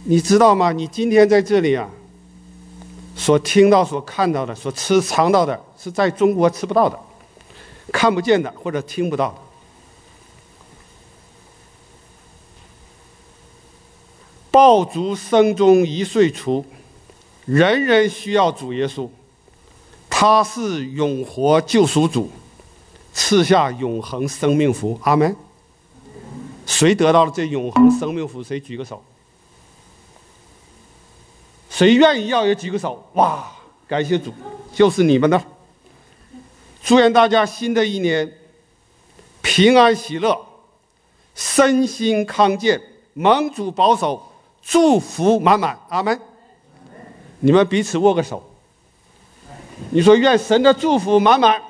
你知道吗？你今天在这里啊，所听到、所看到的、所尝到的，是在中国吃不到的、看不见的或者听不到的。爆竹声中一岁除，人人需要主耶稣，他是永活救赎主，赐下永恒生命福。阿们。谁得到了这永恒生命福？谁举个手？谁愿意要也举个手。哇，感谢主，就是你们的。祝愿大家新的一年平安喜乐，身心康健，蒙主保守，祝福满满。阿们。你们彼此握个手，你说愿神的祝福满满。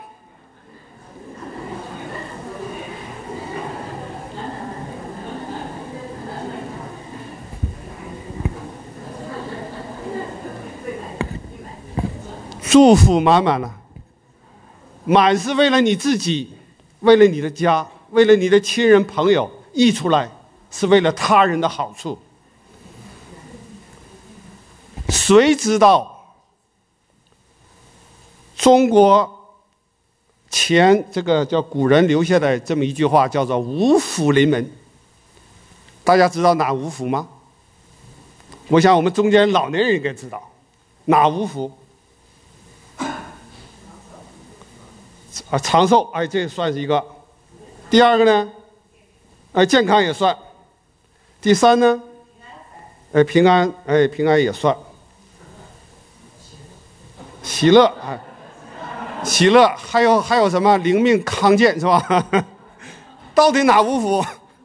祝福满满了，满是为了你自己，为了你的家，为了你的亲人朋友，溢出来是为了他人的好处。谁知道中国前这个叫古人留下的这么一句话，叫做五福临门。大家知道哪五福吗？我想我们中间老年人应该知道哪五福啊？长寿，哎，这算是一个。第二个呢，健康也算。第三呢，平安，平安也算。喜乐，喜乐，还有什么灵命康健是吧？到底哪五福？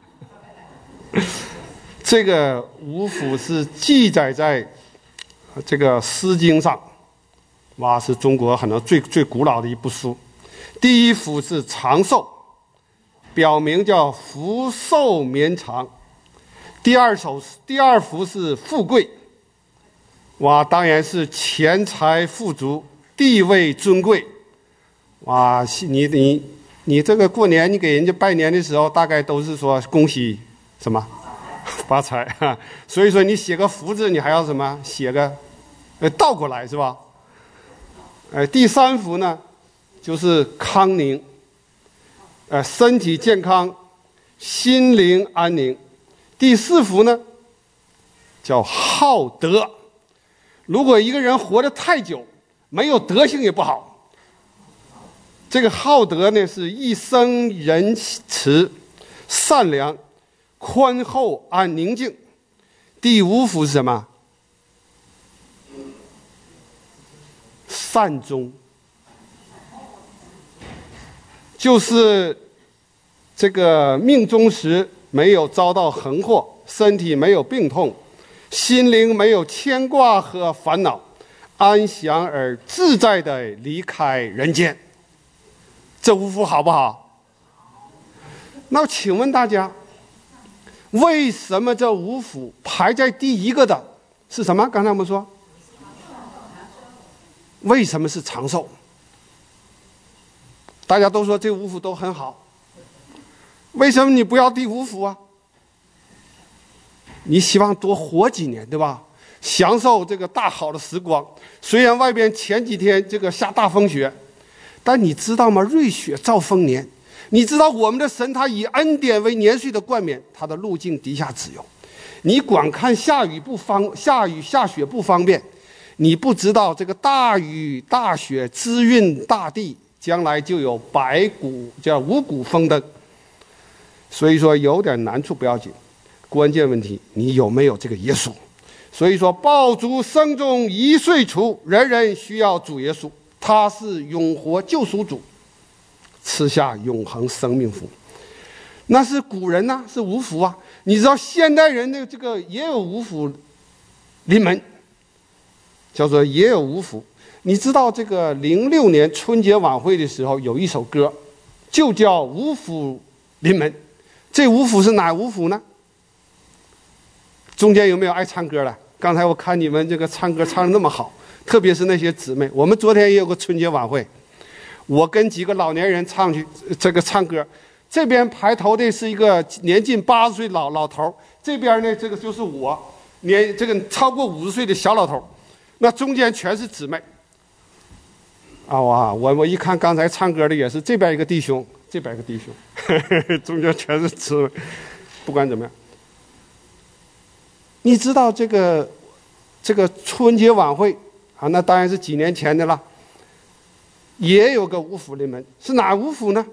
这个五福是记载在这个《诗经》上，哇，是中国可能最古老的一部书。第一福是长寿，表明叫福寿绵长。第二福是富贵，哇，当然是钱财富足，地位尊贵。哇，你这个过年你给人家拜年的时候，大概都是说恭喜什么发财哈。所以说你写个福字，你还要什么写个倒过来是吧？第三福呢，就是康宁，身体健康，心灵安宁。第四福呢，叫好德。如果一个人活得太久，没有德行也不好。这个好德呢，是一生仁慈、善良、宽厚、安宁静。第五福是什么？善终，就是这个命终时没有遭到横祸，身体没有病痛，心灵没有牵挂和烦恼，安详而自在地离开人间。这五福好不好？那请问大家，为什么这五福排在第一个的是什么？刚才我们说，为什么是长寿？大家都说这五福都很好，为什么你不要第五福啊？你希望多活几年，对吧？享受这个大好的时光。虽然外边前几天这个下大风雪，但你知道吗？瑞雪兆丰年。你知道我们的神他以恩典为年岁的冠冕，他的路径底下自由。你光看下雪不方便，你不知道这个大雨大雪滋润大地，将来就有五谷丰登。所以说有点难处不要紧，关键问题你有没有这个耶稣？所以说爆竹声中一岁除，人人需要主耶稣，他是永活救赎主，赐下永恒生命福。那是古人呢，是五福啊。你知道现代人的这个也有五福临门，叫做也有五福。你知道这个06年春节晚会的时候有一首歌，就叫五福临门。这五福是哪五福呢？中间有没有爱唱歌的？刚才我看你们这个唱歌唱得那么好，特别是那些姊妹。我们昨天也有个春节晚会，我跟几个老年人唱歌。这边排头的是一个年近80岁老头，这边呢这个就是我， 这个超过50岁的小老头，那中间全是姊妹。哇，我一看刚才唱歌的也是这边一个弟兄，这边一个弟兄，中间全是姊妹。不管怎么样，你知道这个春节晚会啊，那当然是几年前的了。也有个五福临门，是哪五福呢？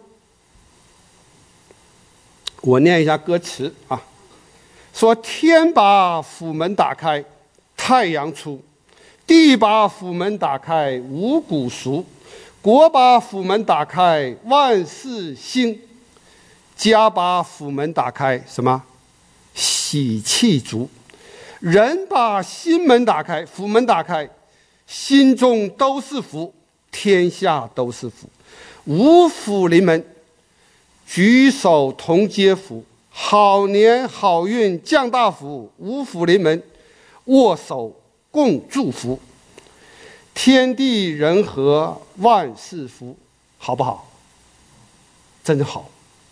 我念一下歌词啊，说天把府门打开，太阳出；地把府门打开，五谷熟；国把府门打开，万事兴；家把府门打开，什么？喜气足；人把心门打开，府门打开，心中都是福，天下都是福。五福临门，举手同接福，好年好运降大福，五福临门，握手共祝福，天地人和万事福，好不好？真好。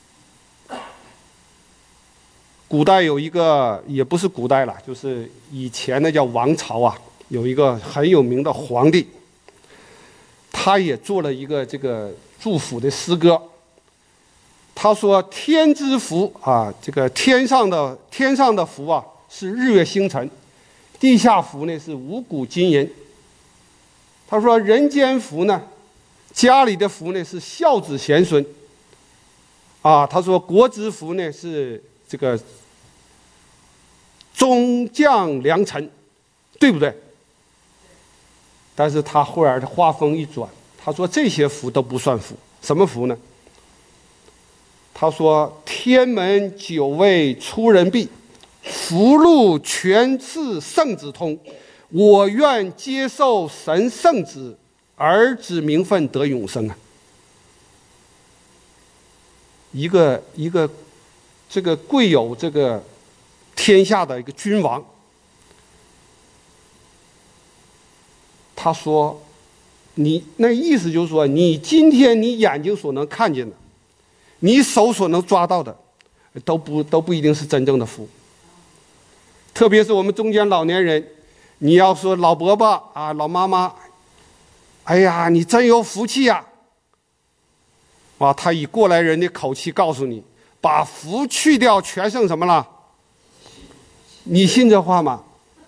古代有一个，也不是古代了，就是以前的叫王朝啊，有一个很有名的皇帝，他也做了一个这个祝福的诗歌。他说：“天之福啊，这个天上的福啊，是日月星辰；地下福呢是五谷金银。”他说：“人间福呢，家里的福呢是孝子贤孙。”啊，他说：“国之福呢是这个中将良臣，对不对？”但是他忽然话锋一转，他说：“这些福都不算福，什么福呢？”他说：“天门9位出人臂，福禄全是圣子通。我愿接受神圣子，儿子名分得永生啊！”一个这个贵有这个天下的一个君王，他说：“你那意思就是说，你今天你眼睛所能看见的，你手所能抓到的，都不一定是真正的福。特别是我们中间老年人，你要说老伯伯啊、老妈妈，哎呀，你真有福气呀！哇，他以过来人的口气告诉你，把福去掉，全剩什么了？你信这话吗？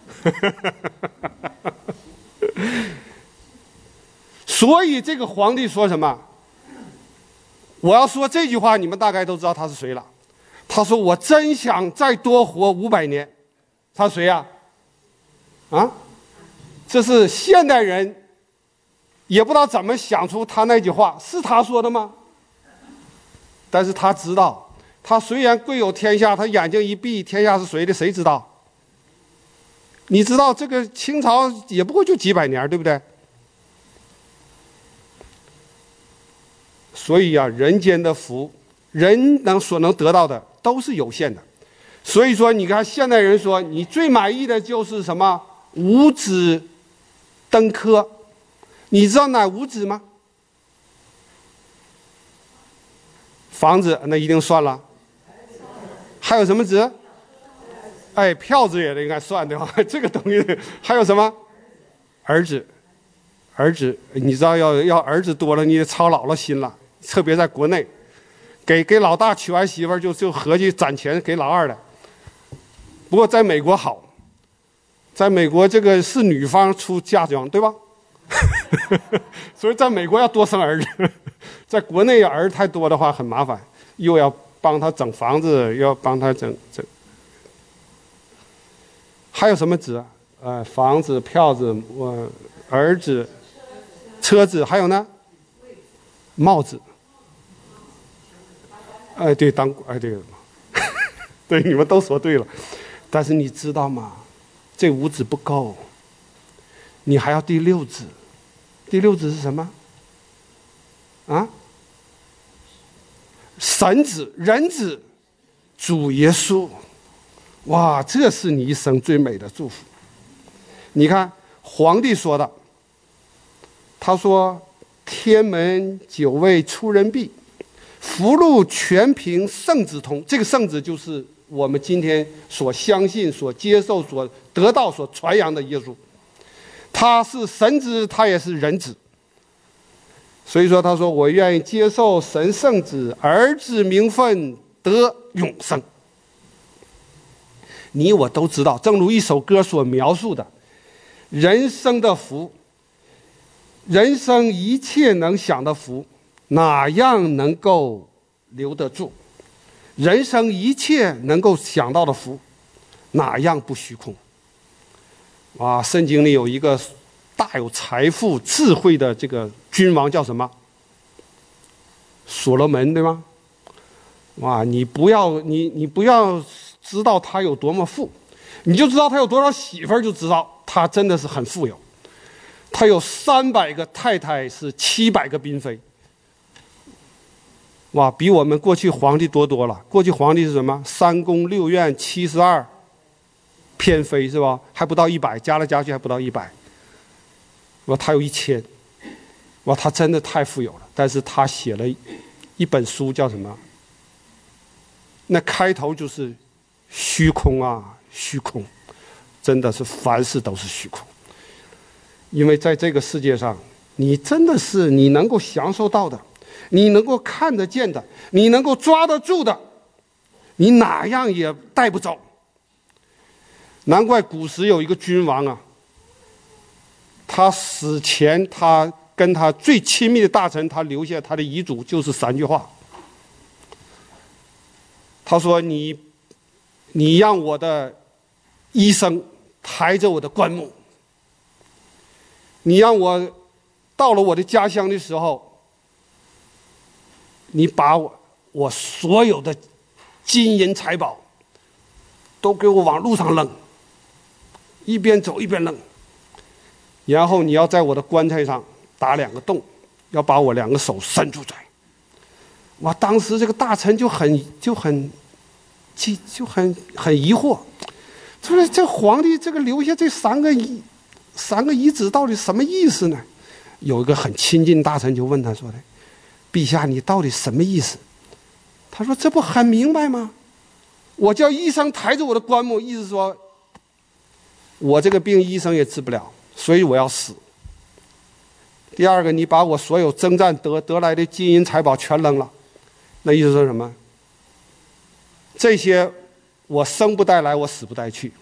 所以这个皇帝说什么？我要说这句话，你们大概都知道他是谁了。他说：“我真想再多活500年。”他谁呀？啊，这是现代人也不知道怎么想出他那句话，是他说的吗？但是他知道，他虽然贵有天下，他眼睛一闭，天下是谁的，谁知道？你知道这个清朝也不过就几百年，对不对？所以啊，人间的福，人所能得到的都是有限的。所以说，你看现代人说，你最满意的就是什么？五子登科。你知道哪五子吗？房子那一定算了。还有什么子？哎，票子也应该算，对吧？这个东西还有什么？儿子，你知道要儿子多了，你得操姥姥心了。特别在国内，给老大娶完媳妇儿就合计攒钱给老二的。不过在美国好，在美国这个是女方出嫁妆，对吧？所以在美国要多生儿子，在国内要儿子太多的话很麻烦，又要帮他整房子，又要帮他整。还有什么子？房子、票子、儿子、车子，还有呢？帽子。对，对，对，你们都说对了。但是你知道吗？这5子不够，你还要第6子。第6子是什么？啊？神子、人子、主耶稣。哇，这是你一生最美的祝福。你看皇帝说的，他说：“天门9位出人臂，福禄全凭圣子通。”这个圣子就是我们今天所相信、所接受、所得到、所传扬的耶稣。他是神子，他也是人子。所以说，他说：“我愿意接受神圣子儿子名分，得永生。”你我都知道，正如一首歌所描述的，人生的福，人生一切能想的福，哪样能够留得住？人生一切能够想到的福，哪样不虚空？圣经里有一个大有财富、智慧的这个君王，叫什么？所罗门，对吗？你不要知道他有多么富，你就知道他有多少媳妇儿，就知道他真的是很富有。他有300个太太，是700个嫔妃。比我们过去皇帝多了。过去皇帝是什么？3宫6院72偏妃，是吧？还不到100，加来加去还不到100。他有1000。他真的太富有了。但是他写了一本书，叫什么？那开头就是虚空啊，虚空，真的是凡事都是虚空。因为在这个世界上，你真的是你能够享受到的，你能够看得见的，你能够抓得住的，你哪样也带不走。难怪古时有一个君王啊，他死前他跟他最亲密的大臣，他留下他的遗嘱就是3句话。他说：“你让我的医生抬着我的棺木，你让我到了我的家乡的时候，你把我所有的金银财宝都给我往路上扔，一边走一边扔。然后你要在我的棺材上打2个洞，要把我2个手伸出来。”当时这个大臣就很疑惑，就是这皇帝这个留下这3个遗旨到底什么意思呢？有一个很亲近大臣就问他说的：“陛下，你到底什么意思？”他说：“这不很明白吗？我叫医生抬着我的棺木，意思说我这个病医生也治不了，所以我要死。第二个，你把我所有征战得来的金银财宝全扔了，那意思说什么？这些我生不带来，我死不带去。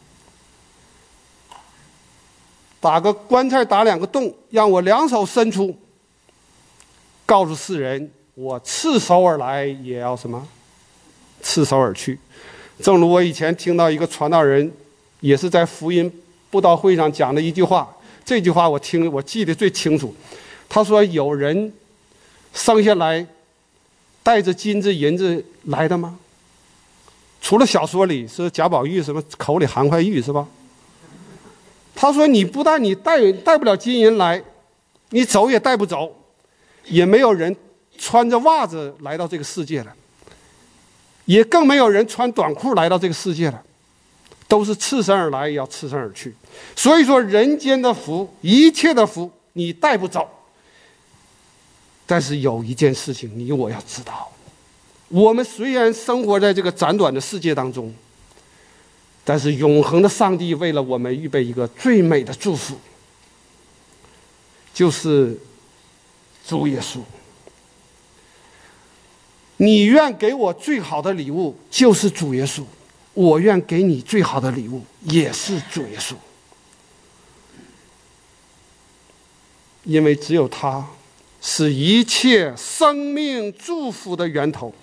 打个棺材，打2个洞，让我2手伸出，告诉世人，我赤手而来，也要什么？赤手而去。”正如我以前听到一个传道人，也是在福音布道会上讲的一句话，这句话我记得最清楚。他说：“有人生下来带着金子银子来的吗？除了小说里是贾宝玉什么口里含块玉，是吧？”他说：“你不但你带不了金银来，你走也带不走，也没有人穿着袜子来到这个世界了，也更没有人穿短裤来到这个世界了，都是赤身而来，也要赤身而去。所以说，人间的福，一切的福，你带不走。但是有一件事情，你我要知道，我们虽然生活在这个短暂的世界当中，但是永恒的上帝为了我们预备一个最美的祝福，就是主耶稣。你愿给我最好的礼物，就是主耶稣；我愿给你最好的礼物，也是主耶稣。因为只有他是一切生命祝福的源头。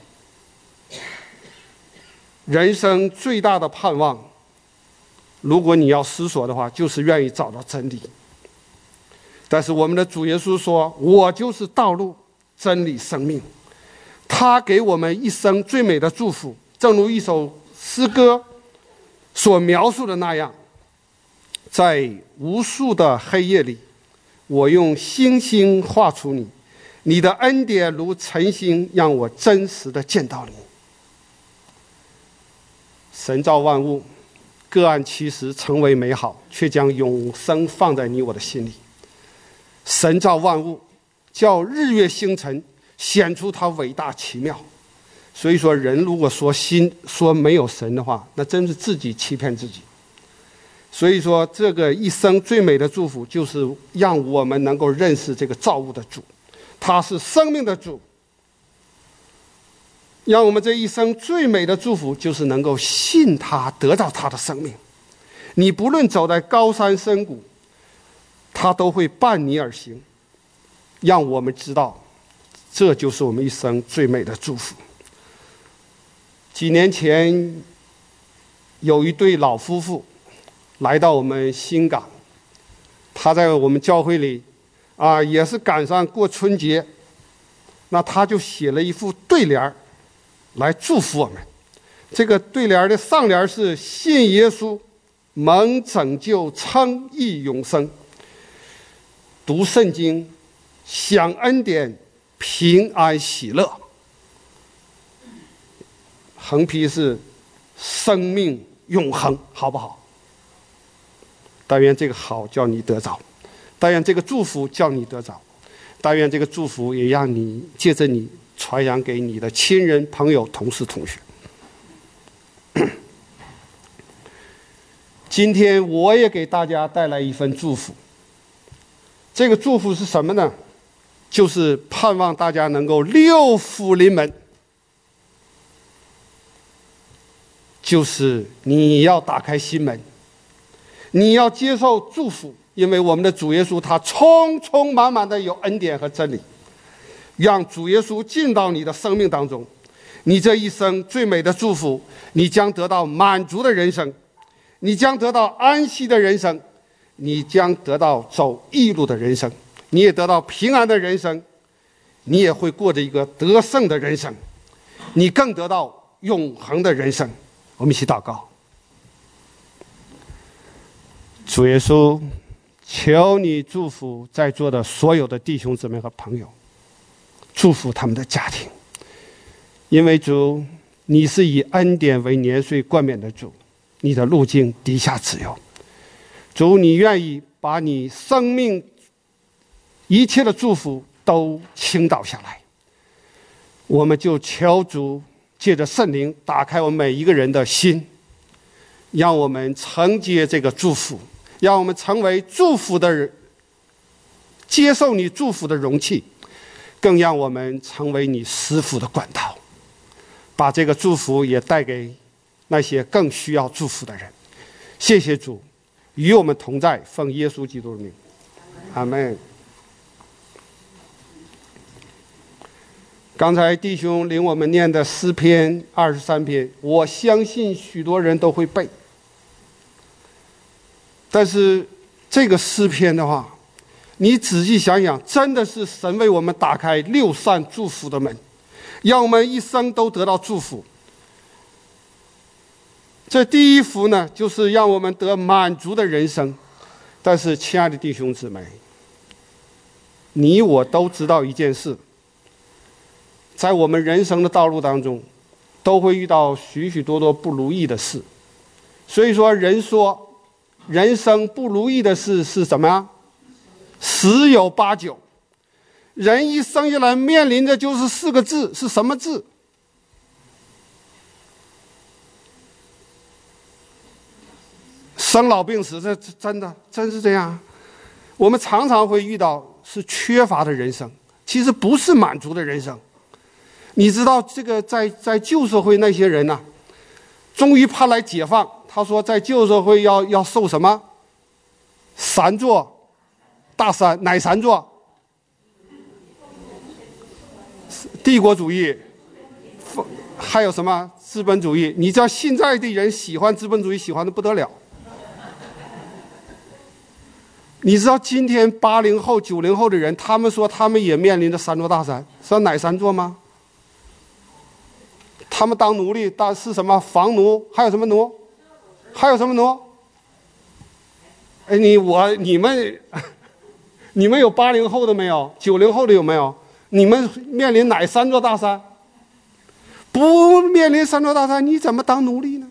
人生最大的盼望，如果你要思索的话，就是愿意找到真理。但是我们的主耶稣说：“我就是道路、真理、生命。”他给我们一生最美的祝福，正如一首诗歌所描述的那样，在无数的黑夜里，我用星星画出你，你的恩典如晨星，让我真实的见到你。神造万物，各按其时成为美好，却将永生放在你我的心里。神造万物，叫日月星辰显出他伟大奇妙， 所以说，人如果说没有神的话，那真是自己欺骗自己。所以说，这个一生最美的祝福，就是让我们能够认识这个造物的主，他是生命的主。让我们这一生最美的祝福，就是能够信他，得到他的生命。你不论走在高山深谷，他都会伴你而行，让我们知道，这就是我们一生最美的祝福。几年前，有一对老夫妇来到我们新港，他在我们教会里也是赶上过春节，那他就写了一副对联来祝福我们。这个对联的上联是信耶稣，蒙拯救，称义永生，读圣经，享恩典，平安喜乐。横批是生命永恒，好不好？但愿这个好叫你得着，但愿这个祝福叫你得着，但愿这个祝福也让你借着你传扬给你的亲人、朋友、同事、同学。今天我也给大家带来一份祝福。这个祝福是什么呢？就是盼望大家能够六福临门，就是你要打开心门，你要接受祝福，因为我们的主耶稣他充充满满的有恩典和真理，让主耶稣进到你的生命当中，你这一生最美的祝福，你将得到满足的人生，你将得到安息的人生，你将得到走义路的人生，你也得到平安的人生，你也会过着一个得胜的人生，你更得到永恒的人生。我们一起祷告。主耶稣，求你祝福在座的所有的弟兄姊妹和朋友，祝福他们的家庭，因为主，你是以恩典为年岁冠冕的主，你的路径底下自由。主，你愿意把你生命一切的祝福都倾倒下来，我们就求主借着圣灵打开我们每一个人的心，让我们承接这个祝福，让我们成为祝福的人，接受你祝福的容器，更让我们成为你施福的管道，把这个祝福也带给那些更需要祝福的人。谢谢主，与我们同在，奉耶稣基督的名，阿们。刚才弟兄领我们念的诗篇23篇，我相信许多人都会背。但是这个诗篇的话，你仔细想想，真的是神为我们打开六扇祝福的门，让我们一生都得到祝福。这第一福呢，就是让我们得满足的人生。但是亲爱的弟兄姊妹，你我都知道一件事，在我们人生的道路当中，都会遇到许许多多不如意的事。所以说，人说人生不如意的事是什么呀？十有八九。人一生下来面临的就是4个字，是什么字？生老病死。这真是这样。我们常常会遇到是缺乏的人生，其实不是满足的人生。你知道这个在旧社会那些人呢，终于盼来解放。他说在旧社会要受什么3座大山，哪3座？帝国主义，还有什么资本主义。你知道现在的人喜欢资本主义喜欢的不得了。你知道今天80后90后的人，他们说他们也面临着3座大山，知道哪3座吗？他们当奴隶是什么？房奴，还有什么奴？还有什么奴？哎，你们有80后的没有？90后的有没有？你们面临哪3座大山？不面临3座大山，你怎么当奴隶呢？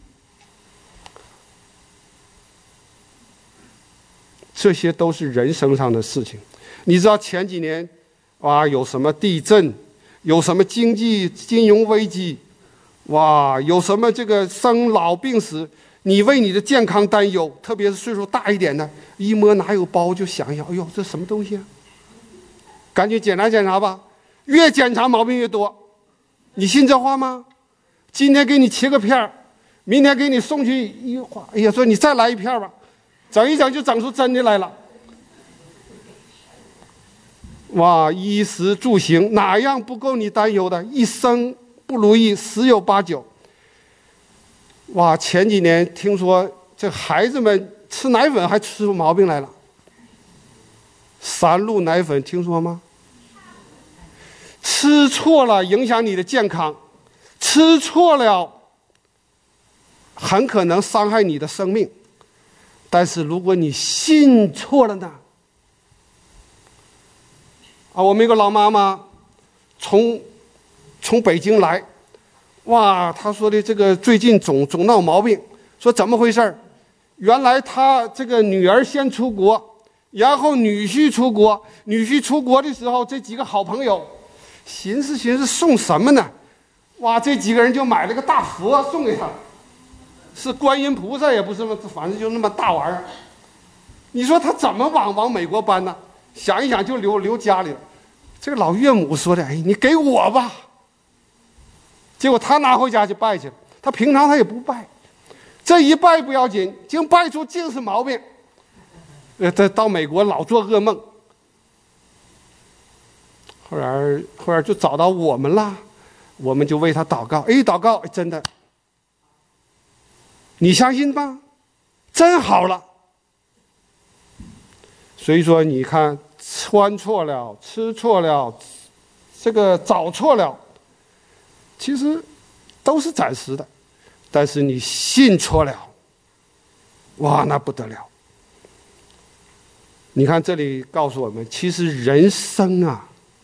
这些都是人生上的事情。你知道前几年有什么地震，有什么金融危机， 哇，有什么这个生老病死，你为你的健康担忧，特别是岁数大一点的，一摸哪有包就想想，哎呦，这什么东西啊？赶紧检查检查吧，越检查毛病越多。你信这话吗？今天给你切个片儿，明天给你送去一划，哎呀，说你再来一片吧，整一整就整出真的来了。哇，衣食住行哪样不够你担忧的？一生不如意十有八九。哇，前几年听说这孩子们吃奶粉还吃出毛病来了。3鹿奶粉听说吗？吃错了影响你的健康，吃错了很可能伤害你的生命。但是如果你信错了呢？我们一个老妈妈从北京来，哇，她说的这个最近总闹毛病，说怎么回事？原来她这个女儿先出国，然后女婿出国，女婿出国的时候，这几个好朋友寻思送什么呢？哇，这几个人就买了个大佛送给他，是观音菩萨也不是，反正就那么大玩意儿。你说他怎么往美国搬呢？想一想就留家里了。这个老岳母说的，哎，你给我吧。结果他拿回家去拜去了。他平常他也不拜，这一拜不要紧，竟拜出净是毛病。他到美国老做噩梦。后来就找到我们了，我们就为他祷告。祷告，真的，你相信吗？真好了。所以说，你看，穿错了，吃错了，这个找错了，其实都是暂时的。但是你信错了，哇，那不得了。你看这里告诉我们，其实人生啊，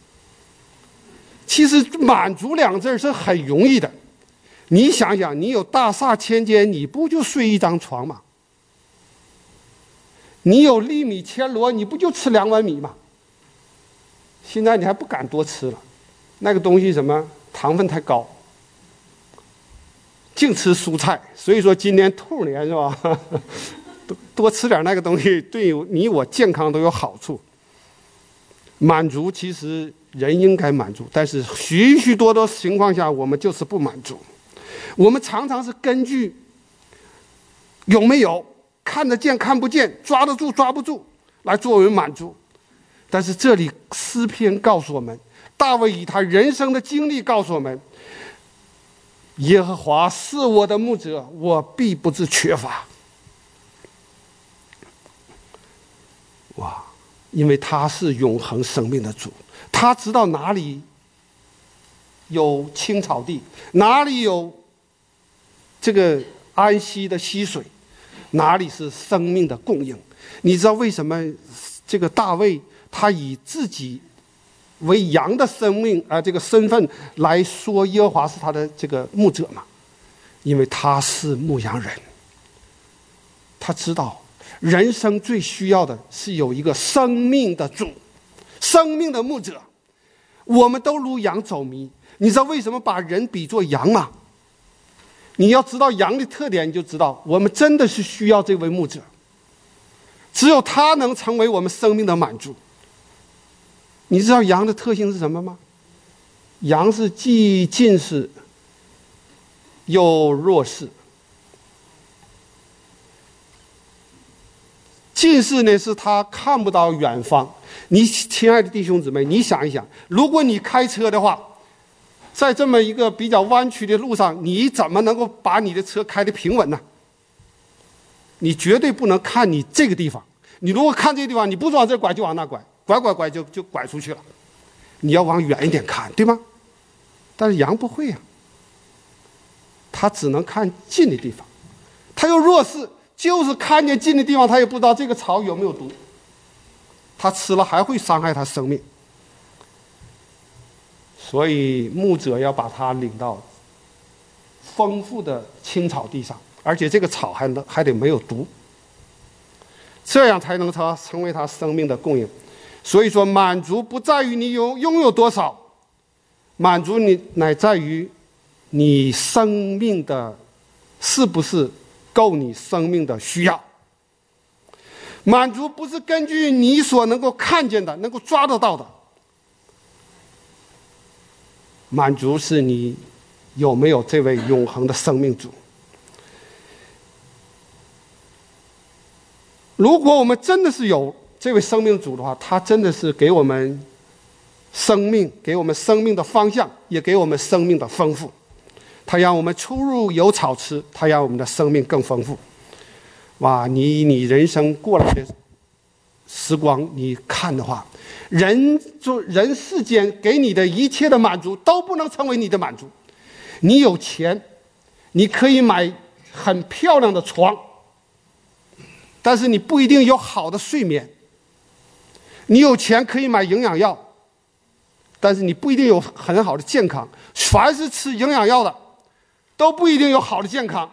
其实满足2个字是很容易的。你想想，你有大厦千间，你不就睡一张床吗？你有粒米千箩，你不就吃2碗米吗？现在你还不敢多吃了，那个东西什么糖分太高，净吃蔬菜。所以说今年兔年是吧？多吃点那个东西，对你我健康都有好处。满足其实人应该满足，但是许许多多情况下我们就是不满足。我们常常是根据有没有、看得见看不见、抓得住抓不住来作为满足。但是这里诗篇告诉我们，大卫以他人生的经历告诉我们，耶和华是我的牧者，我必不致缺乏。哇，因为他是永恒生命的主，他知道哪里有青草地，哪里有这个安息的溪水，哪里是生命的供应。你知道为什么这个大卫他以自己为羊的生命这个身份来说耶和华是他的这个牧者吗？因为他是牧羊人，他知道人生最需要的是有一个生命的主，生命的牧者。我们都如羊走迷，你知道为什么把人比作羊吗？你要知道羊的特点，你就知道我们真的是需要这位牧者，只有他能成为我们生命的满足。你知道羊的特性是什么吗？羊是既近视又弱视。近视呢，是他看不到远方。你亲爱的弟兄姊妹，你想一想，如果你开车的话，在这么一个比较弯曲的路上，你怎么能够把你的车开得平稳呢？你绝对不能看你这个地方。你如果看这个地方，你不往这拐就往那拐，拐就拐出去了。你要往远一点看，对吗？但是羊不会呀，他只能看近的地方。他又弱视，就是看见近的地方，他也不知道这个草有没有毒，他吃了还会伤害他生命。所以牧者要把他领到丰富的青草地上，而且这个草还得没有毒，这样才能成为他生命的供应。所以说，满足不在于你拥有多少，满足你乃在于你生命的是不是够你生命的需要。满足不是根据你所能够看见的、能够抓得到的，满足是你有没有这位永恒的生命主。如果我们真的是有这位生命主的话，他真的是给我们生命，给我们生命的方向，也给我们生命的丰富。他让我们出入有草吃，他让我们的生命更丰富。哇，你人生过来的时光，你看的话，人世间给你的一切的满足都不能成为你的满足。你有钱，你可以买很漂亮的床，但是你不一定有好的睡眠。你有钱可以买营养药，但是你不一定有很好的健康。凡是吃营养药的，都不一定有好的健康。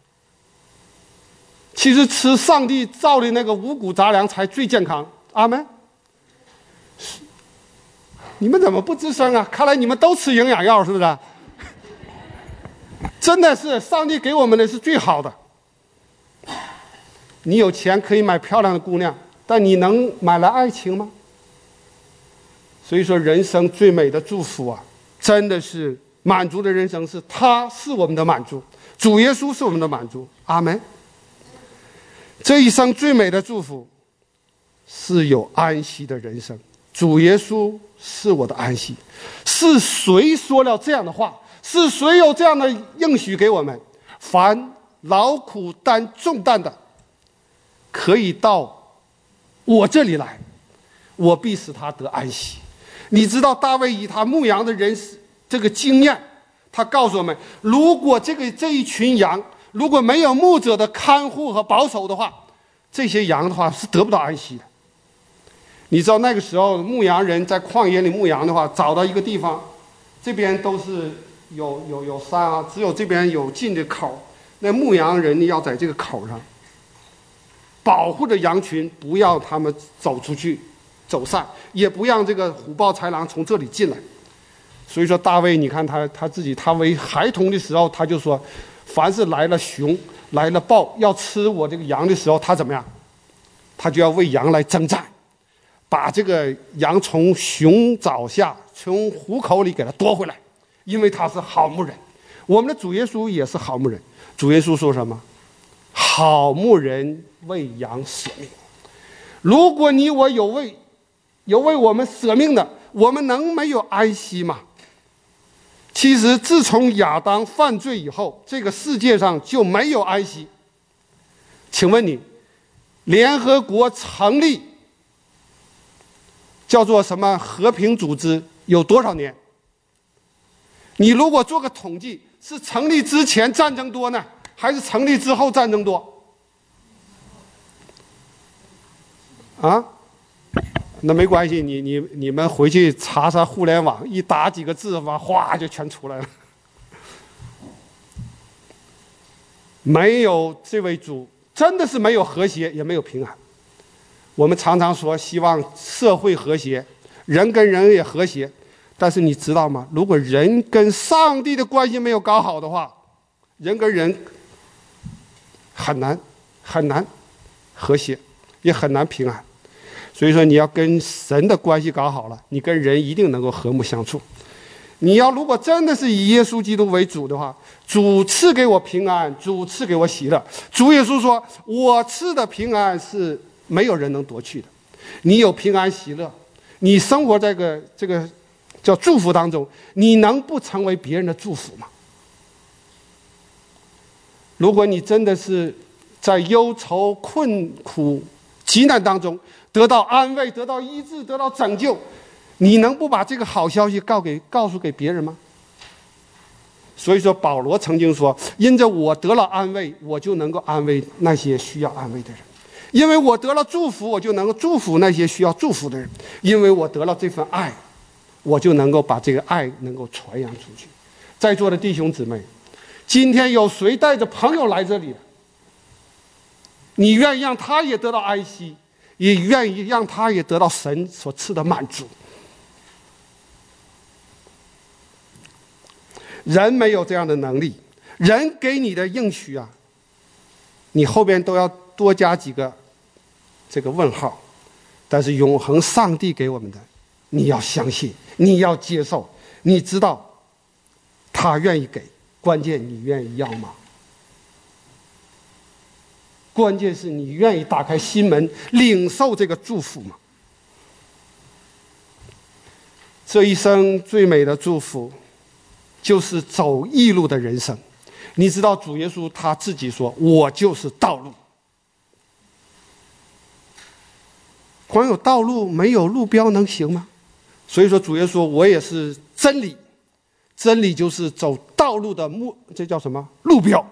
其实吃上帝造的那个五谷杂粮才最健康。阿们。你们怎么不吱声啊？看来你们都吃营养药，是不是？真的是上帝给我们的是最好的。你有钱可以买漂亮的姑娘，但你能买来爱情吗？所以说人生最美的祝福啊，真的是满足的人生，是他是我们的满足，主耶稣是我们的满足。阿们。这一生最美的祝福是有安息的人生，主耶稣是我的安息。是谁说了这样的话？是谁有这样的应许给我们？凡劳苦担重担的，可以到我这里来，我必使他得安息。你知道大卫以他牧羊的人这个经验，他告诉我们，如果这一群羊如果没有牧者的看护和保守的话，这些羊的话是得不到安息的。你知道那个时候牧羊人在旷野里牧羊的话，找到一个地方，这边都是有山啊，只有这边有进的口，那牧羊人要在这个口上保护着羊群，不要他们走出去走散，也不让这个虎豹豺狼从这里进来。所以说大卫，你看他自己，他为孩童的时候，他就说，凡是来了熊来了豹要吃我这个羊的时候，他怎么样？他就要为羊来征战，把这个羊从熊爪下从虎口里给他夺回来，因为他是好牧人。我们的主耶稣也是好牧人。主耶稣说什么？好牧人为羊舍命。如果你我有为我们舍命的，我们能没有安息吗？其实自从亚当犯罪以后，这个世界上就没有安息。请问你，联合国成立叫做什么和平组织有多少年？你如果做个统计，是成立之前战争多呢，还是成立之后战争多？啊？那没关系，你们回去查查互联网，一打几个字吧，哗就全出来了。没有这位主，真的是没有和谐，也没有平安。我们常常说希望社会和谐，人跟人也和谐，但是你知道吗？如果人跟上帝的关系没有搞好的话，人跟人很难和谐，也很难平安。所以说你要跟神的关系搞好了，你跟人一定能够和睦相处。你要如果真的是以耶稣基督为主的话，主赐给我平安，主赐给我喜乐。主耶稣说，我赐的平安是没有人能夺去的。你有平安喜乐，你生活在这个叫祝福当中，你能不成为别人的祝福吗？如果你真的是在忧愁困苦急难当中得到安慰，得到医治，得到拯救，你能不把这个好消息告诉给别人吗？所以说保罗曾经说，因着我得了安慰，我就能够安慰那些需要安慰的人；因为我得了祝福，我就能够祝福那些需要祝福的人；因为我得了这份爱，我就能够把这个爱能够传扬出去。在座的弟兄姊妹，今天有谁带着朋友来这里？你愿意让他也得到安息，也愿意让他也得到神所赐的满足。 人没有这样的能力，人给你的应许啊，你后边都要多加几个这个问号。但是永恒上帝给我们的，你要相信，你要接受，你知道他愿意给，关键你愿意要吗？关键是你愿意打开心门领受这个祝福吗？这一生最美的祝福就是走义路的人生。你知道主耶稣他自己说，我就是道路。光有道路没有路标能行吗？所以说主耶稣说，我也是真理，真理就是走道路的这叫什么？路标。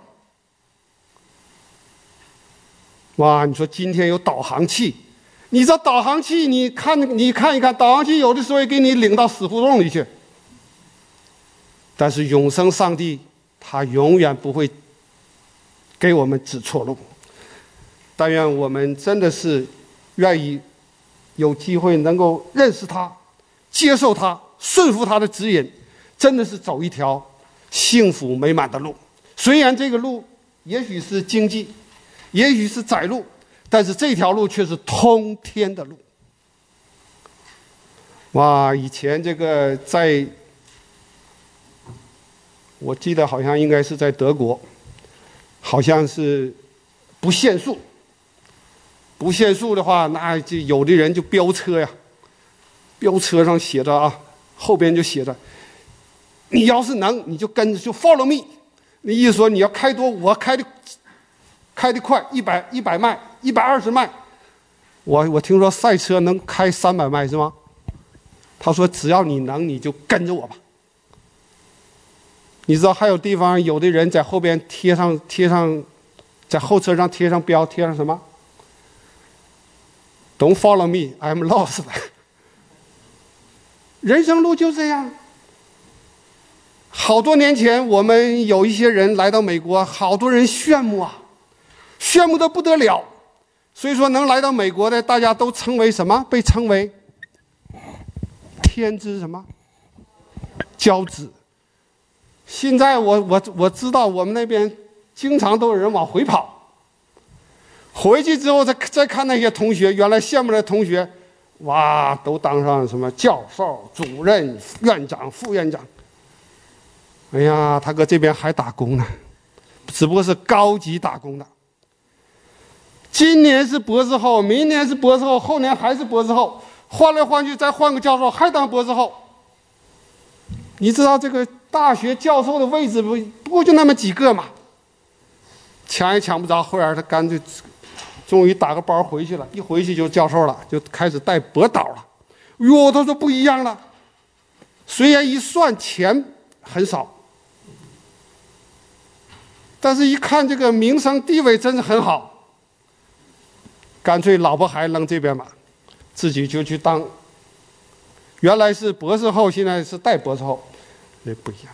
哇，你说今天有导航器，你这导航器你看一看，导航器有的时候也给你领到死胡同里去。但是永生上帝他永远不会给我们指错路。但愿我们真的是愿意有机会能够认识他，接受他，顺服他的指引，真的是走一条幸福美满的路。虽然这个路也许是荆棘，也许是窄路，但是这条路却是通天的路。哇，以前这个我记得好像应该是在德国，好像是不限速。不限速的话，那就有的人就飙车呀，飙车上写着啊，后边就写着，你要是能，你就跟着就 follow me。那意思说你要开多，我开的快，100迈，120迈。我听说赛车能开300迈是吗？他说只要你能，你就跟着我吧。你知道还有地方有的人在后边贴上，在后车上贴上标，贴上什么？ Don't follow me, I'm lost。人生路就这样。好多年前，我们有一些人来到美国，好多人羡慕啊，羡慕得不得了。所以说，能来到美国的，大家都称为什么？被称为天之什么骄子。现在我知道，我们那边经常都有人往回跑。 回去之后再看那些同学，原来羡慕的同学，哇，都当上什么教授、主任、院长、副院长。哎呀，他搁这边还打工呢，只不过是高级打工的。今年是博士后，明年是博士后，后年还是博士后，换来换去再换个教授，还当博士后。你知道这个大学教授的位置不过就那么几个嘛，抢也抢不着，后来他干脆。 终于打个包回去了，一回去就教授了，就开始带博导了。哟，他说不一样了，虽然一算钱很少，但是一看这个名声地位真是很好，干脆老婆孩子扔这边吧，自己就去当。原来是博士后，现在是带博士后，那不一样。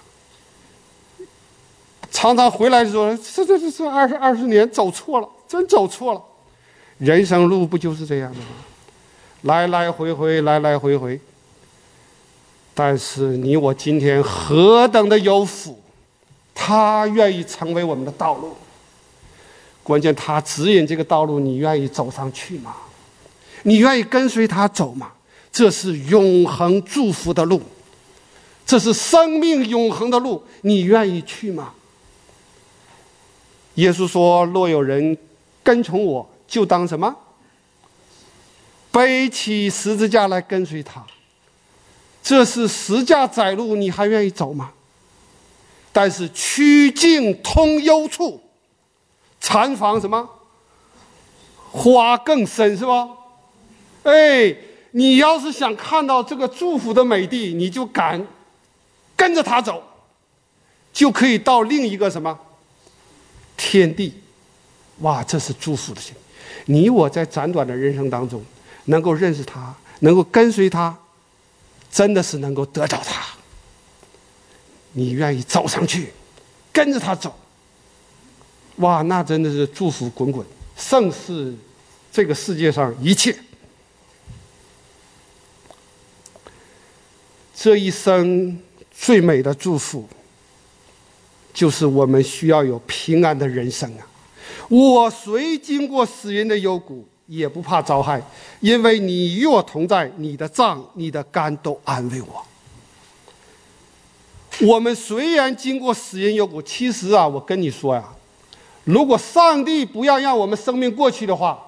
常常回来说，这20年走错了，真走错了。 人生路不就是这样的吗？来来回回，来来回回。但是你我今天何等的有福，他愿意成为我们的道路。关键他指引这个道路，你愿意走上去吗？你愿意跟随他走吗？这是永恒祝福的路，这是生命永恒的路，你愿意去吗？耶稣说：“若有人跟从我。” 就当什么？背起十字架来跟随他，这是十架窄路，你还愿意走吗？但是曲径通幽处，禅房什么？花更深，是吧？哎，你要是想看到这个祝福的美地，你就敢跟着他走，就可以到另一个什么天地。哇，这是祝福的心。 你我在短短的人生当中，能够认识他，能够跟随他，真的是能够得到他。你愿意走上去，跟着他走，哇，那真的是祝福滚滚，胜似这个世界上一切。这一生最美的祝福， 就是我们需要有平安的人生啊！我虽经过死荫的幽谷，也不怕遭害，因为你与我同在，你的杖、你的竿都安慰我。我们虽然经过死荫幽谷，其实啊，我跟你说呀，如果上帝不要让我们生命过去的话，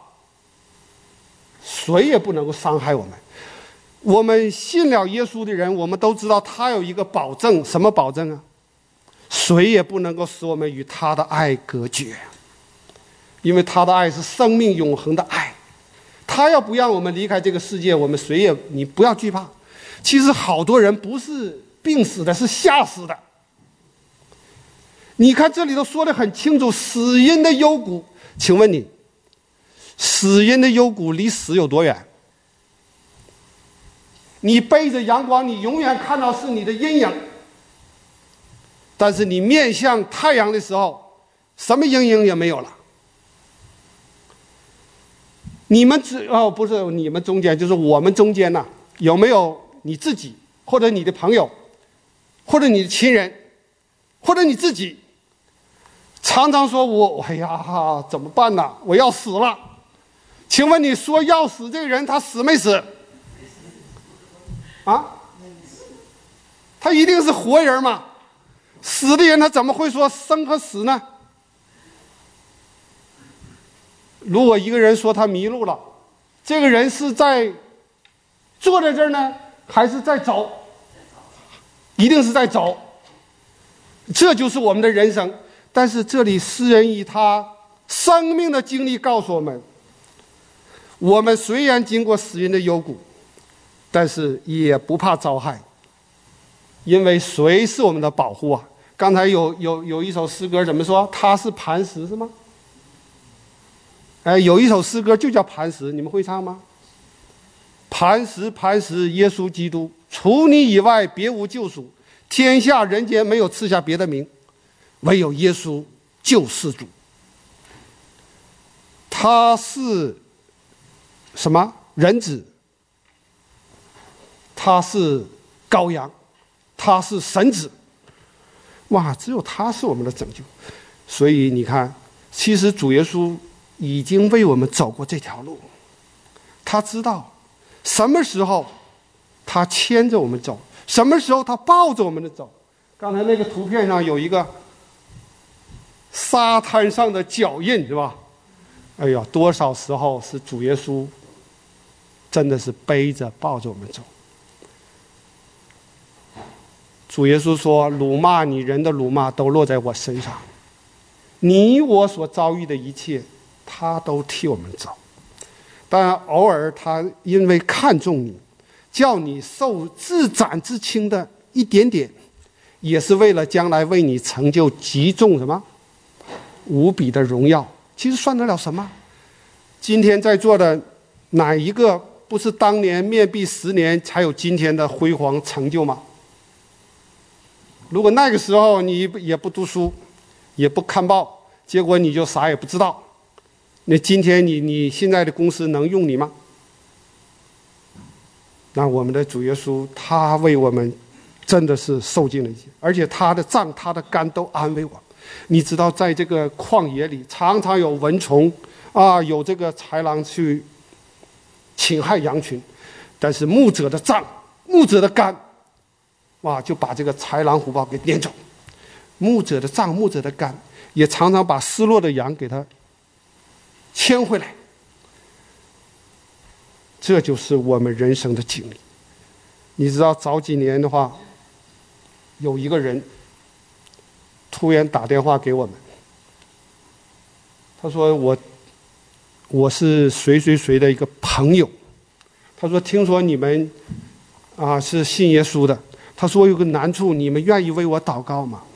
谁也不能够伤害我们。我们信了耶稣的人，我们都知道他有一个保证，什么保证啊？谁也不能够使我们与他的爱隔绝，因为他的爱是生命永恒的爱。他要不让我们离开这个世界，我们谁也你不要惧怕。其实好多人不是病死的，是吓死的。你看这里头说得很清楚，死荫的幽谷。请问你，死荫的幽谷离死有多远？你背着阳光，你永远看到是你的阴影，但是你面向太阳的时候，什么阴影也没有了。你们不是你们中间，就是我们中间有没有你自己，或者你的朋友，或者你的亲人，或者你自己，常常说哎呀，怎么办呢？我要死了。请问你说要死这个人，他死没死？啊？他一定是活人嘛？死的人他怎么会说生和死呢？如果一个人说他迷路了，这个人是在坐在这儿呢，还是在走？一定是在走。这就是我们的人生。但是这里诗人以他生命的经历告诉我们，我们虽然经过死荫的幽谷，但是也不怕遭害，因为谁是我们的保护啊？刚才有一首诗歌怎么说？他是磐石是吗？有一首诗歌就叫磐石，你们会唱吗？磐石磐石，耶稣基督，除你以外别无救赎，天下人间没有赐下别的名，唯有耶稣救世主。他是什么？人子，他是羔羊，他是神子。哇，只有他是我们的拯救。所以你看，其实主耶稣已经为我们走过这条路，他知道什么时候他牵着我们走，什么时候他抱着我们的走。刚才那个图片上有一个沙滩上的脚印，是吧？哎呀，多少时候是主耶稣真的是背着抱着我们走。主耶稣说，辱骂你人的辱骂都落在我身上，你我所遭遇的一切他都替我们走。当然偶尔他因为看重你，叫你受自斩之轻的一点点，也是为了将来为你成就极重什么无比的荣耀。其实算得了什么？今天在座的哪一个不是当年面壁10年才有今天的辉煌成就吗？如果那个时候你也不读书，也不看报，结果你就啥也不知道，那今天你现在的公司能用你吗？那我们的主耶稣，他为我们真的是受尽了一切，而且他的杖、他的竿都安慰我。你知道，在这个旷野里，常常有蚊虫有这个豺狼去侵害羊群，但是牧者的杖、牧者的竿，就把这个豺狼虎豹给撵走。牧者的杖、牧者的竿，也常常把失落的羊给他牵回来。这就是我们人生的经历。你知道早几年的话，有一个人突然打电话给我们，他说我是谁谁谁的一个朋友，他说听说你们是信耶稣的，他说有个难处，你们愿意为我祷告吗？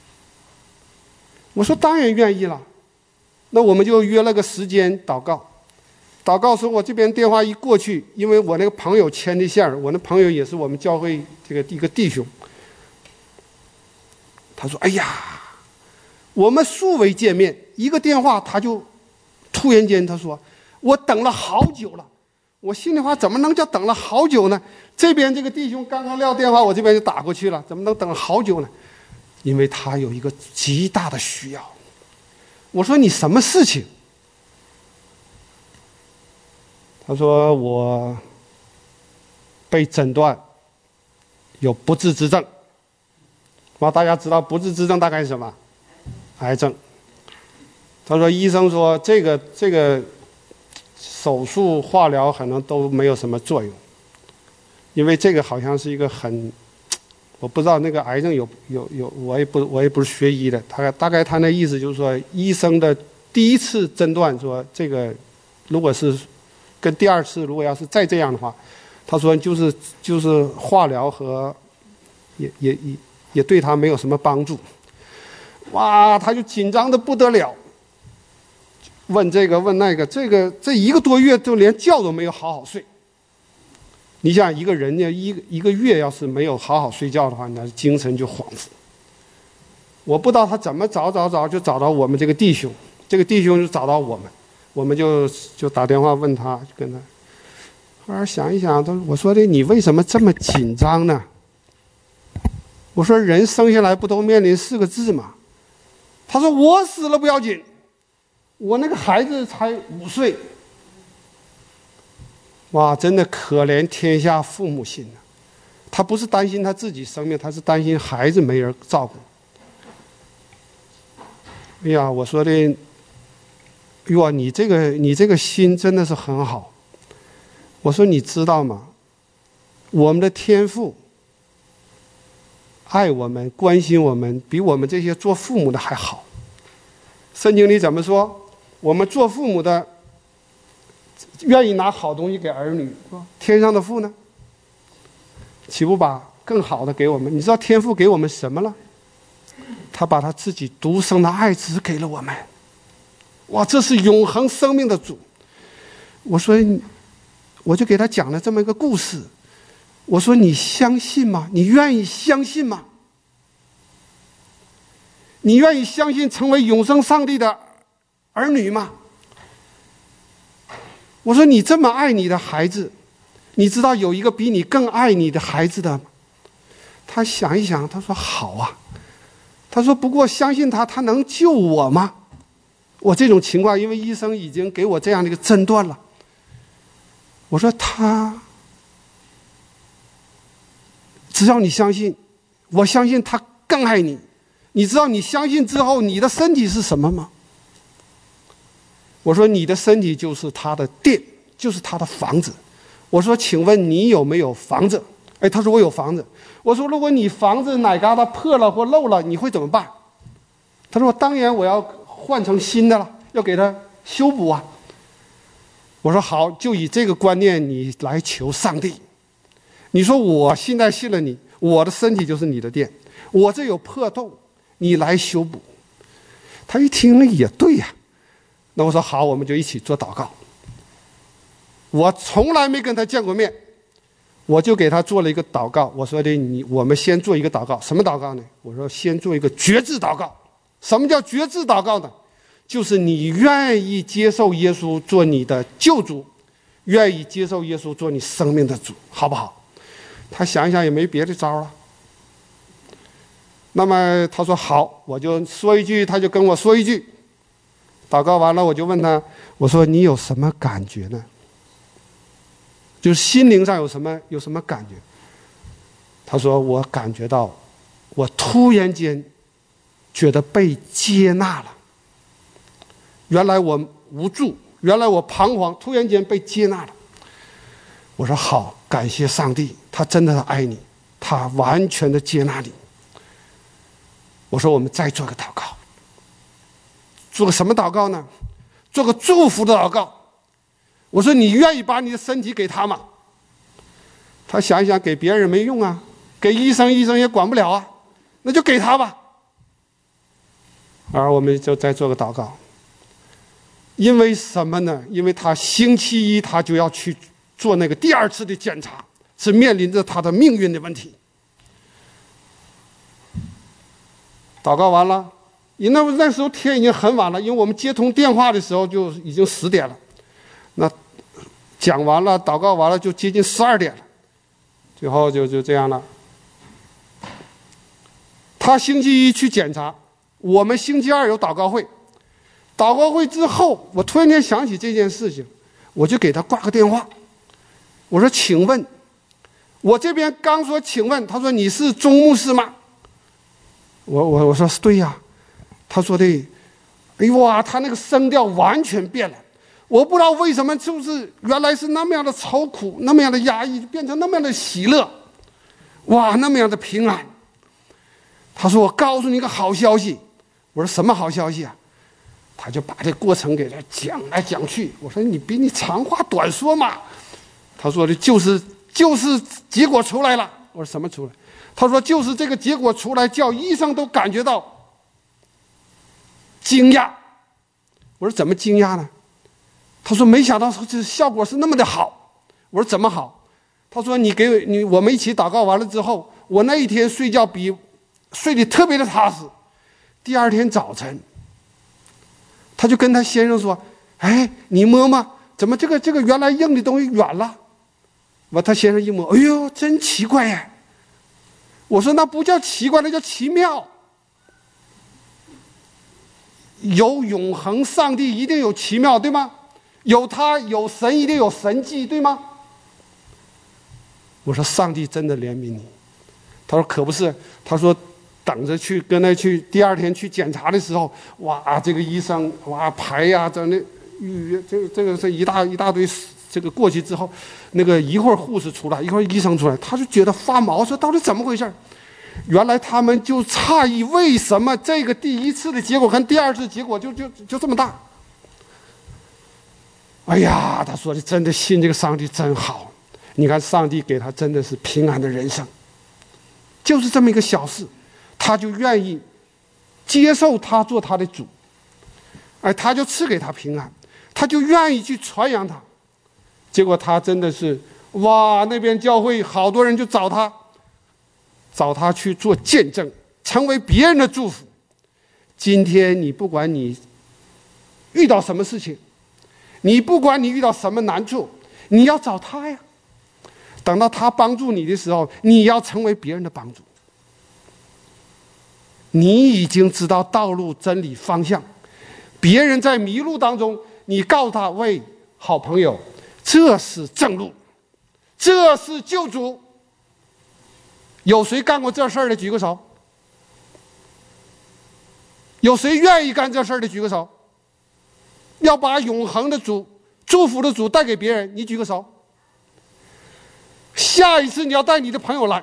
我说当然愿意了。那我们就约了个时间祷告。祷告时候，我这边电话一过去，因为我那个朋友牵的线，我那朋友也是我们教会这个一个弟兄。他说：“哎呀，我们素未见面，一个电话他就突然间他说，我等了好久了。”我心里话怎么能叫等了好久呢？这边这个弟兄刚刚撂电话，我这边就打过去了，怎么能等好久呢？ 因为他有一个极大的需要。我说你什么事情？他说我被诊断有不治之症。大家知道不治之症大概是什么？癌症。他说医生说这个手术化疗可能都没有什么作用，因为这个好像是一个我不知道那个癌症有，我也不是学医的，大概他那意思就是说，医生的第一次诊断说这个如果是跟第二次如果要是再这样的话，他说就是化疗和也对他没有什么帮助。哇，他就紧张的不得了，问这个问那个，这1个多月都连觉都没有好好睡。你想一个人家一个月要是没有好好睡觉的话，那精神就恍惚。我不知道他怎么找就找到我们这个弟兄，这个弟兄就找到我们就打电话问他，跟他后来想一想，我说的你为什么这么紧张呢？我说人生下来不都面临4个字吗？他说我死了不要紧，我那个孩子才5岁。哇，真的可怜天下父母心啊！他不是担心他自己生命，他是担心孩子没人照顾。哎呀，我说的，哟，你这个心真的是很好。我说你知道吗？我们的天父爱我们、关心我们，比我们这些做父母的还好。圣经里怎么说？我们做父母的愿意拿好东西给儿女，天上的父呢，岂不把更好的给我们？你知道天父给我们什么了？他把他自己独生的爱子给了我们。哇，这是永恒生命的主。我说，我就给他讲了这么一个故事。我说你相信吗？你愿意相信吗？你愿意相信成为永生上帝的儿女吗？我说你这么爱你的孩子，你知道有一个比你更爱你的孩子的吗？他想一想，他说好啊。他说不过相信他能救我吗？我这种情况，因为医生已经给我这样的一个诊断了。我说只要你相信，我相信他更爱你。你知道你相信之后你的身体是什么吗？我说你的身体就是他的殿，就是他的房子。我说请问你有没有房子？他说我有房子。我说如果你房子哪嘎达破了或漏了，你会怎么办？他说当然我要换成新的了，要给他修补啊。我说好，就以这个观念你来求上帝。你说我现在信了你，我的身体就是你的殿，我这有破洞，你来修补。他一听也对呀。那我说好，我们就一起做祷告。我从来没跟他见过面，我就给他做了一个祷告。我说的我们先做一个祷告，什么祷告呢？我说先做一个决志祷告。什么叫决志祷告呢？就是你愿意接受耶稣做你的救主，愿意接受耶稣做你生命的主，好不好？他想一想也没别的招了。那么他说好，我就说一句，他就跟我说一句。祷告完了，我就问他，我说你有什么感觉呢？就是心灵上有什么感觉？他说我感觉到，我突然间觉得被接纳了。原来我无助，原来我彷徨，突然间被接纳了。我说好，感谢上帝，他真的爱你，他完全的接纳你。我说我们再做个祷告。做个什么祷告呢？做个祝福的祷告。我说你愿意把你的身体给他吗？他想一想，给别人没用啊，给医生也管不了啊，那就给他吧。而我们就再做个祷告。因为什么呢？因为他星期一他就要去做那个第2次的检查，是面临着他的命运的问题。祷告完了，那时候天已经很晚了，因为我们接通电话的时候就已经10点了。那讲完了，祷告完了，就接近12点了。最后就这样了。 他星期一去检查，我们星期二有祷告会。祷告会之后，我突然间想起这件事情，我就给他挂个电话，我说：“请问，我这边刚说请问，他说你是钟牧师吗？”我说对呀。他说的，哎呦哇，他那个声调完全变了，我不知道为什么，就是原来是那么样的愁苦，那么样的压抑，变成那么样的喜乐，哇，那么样的平安。他说：“我告诉你一个好消息。”我说：“什么好消息啊？”他就把这过程给他讲来讲去。我说：“你比你长话短说嘛。”他说的就是结果出来了。我说：“什么出来？”他说：“就是这个结果出来，叫医生都感觉到惊讶。”我说：“怎么惊讶呢？”他说：“没想到这效果是那么的好。”我说：“怎么好？”他说：“我们一起祷告完了之后，我那一天睡觉比睡得特别的踏实。第二天早晨，他就跟他先生说：‘哎，你摸摸，怎么这个原来硬的东西软了？’他先生一摸，哎呦，真奇怪呀！我说：‘那不叫奇怪，那叫奇妙。有永恒上帝一定有奇妙，对吗？有他有神一定有神迹，对吗？’我说：‘上帝真的怜悯你。’他说：‘可不是。’他说。等着跟他去第二天去检查的时候，哇，这个医生哇排呀，这那预约这个是一大堆，这个过去之后，那个一会儿护士出来，一会儿医生出来，他就觉得发毛，说到底怎么回事？原来他们就诧异，为什么这个第一次的结果跟第二次结果就这么大？哎呀，他说的真的信这个上帝真好，你看上帝给他真的是平安的人生，就是这么一个小事。他就愿意接受他做他的主，他就赐给他平安，他就愿意去传扬他。结果他真的是，哇，那边教会好多人就找他去做见证，成为别人的祝福。今天你不管你遇到什么事情，你不管你遇到什么难处，你要找他呀。等到他帮助你的时候，你要成为别人的帮助。你已经知道道路、真理、方向，别人在迷路当中，你告诉他：“喂，好朋友，这是正路，这是救主。”有谁干过这事儿的举个手？有谁愿意干这事儿的举个手？要把永恒的主、祝福的主带给别人，你举个手。下一次你要带你的朋友来。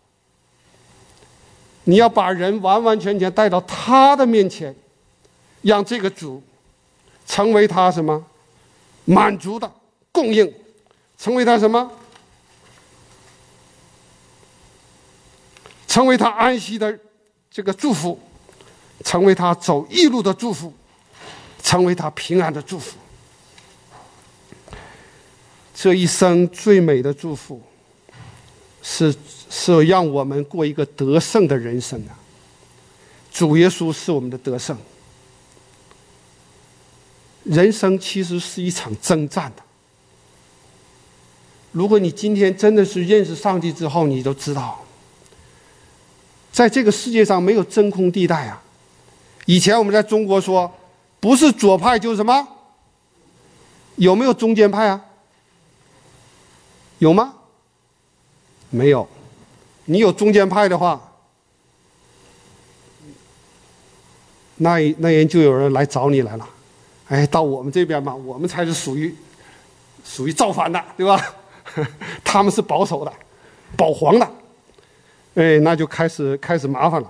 你要把人完完全全带到他的面前，让这个主成为他什么满足的供应，成为他什么？成为他安息的这个祝福，成为他走义路的祝福，成为他平安的祝福。这一生最美的祝福是让我们过一个得胜的人生啊！主耶稣是我们的得胜。人生其实是一场征战的。如果你今天真的是认识上帝之后，你都知道，在这个世界上没有真空地带啊！以前我们在中国说，不是左派就是什么？有没有中间派啊？有吗？没有。你有中间派的话，那人就有人来找你来了。到我们这边吧，我们才是属于造反的，对吧？他们是保守的，保皇的。那就开始麻烦了。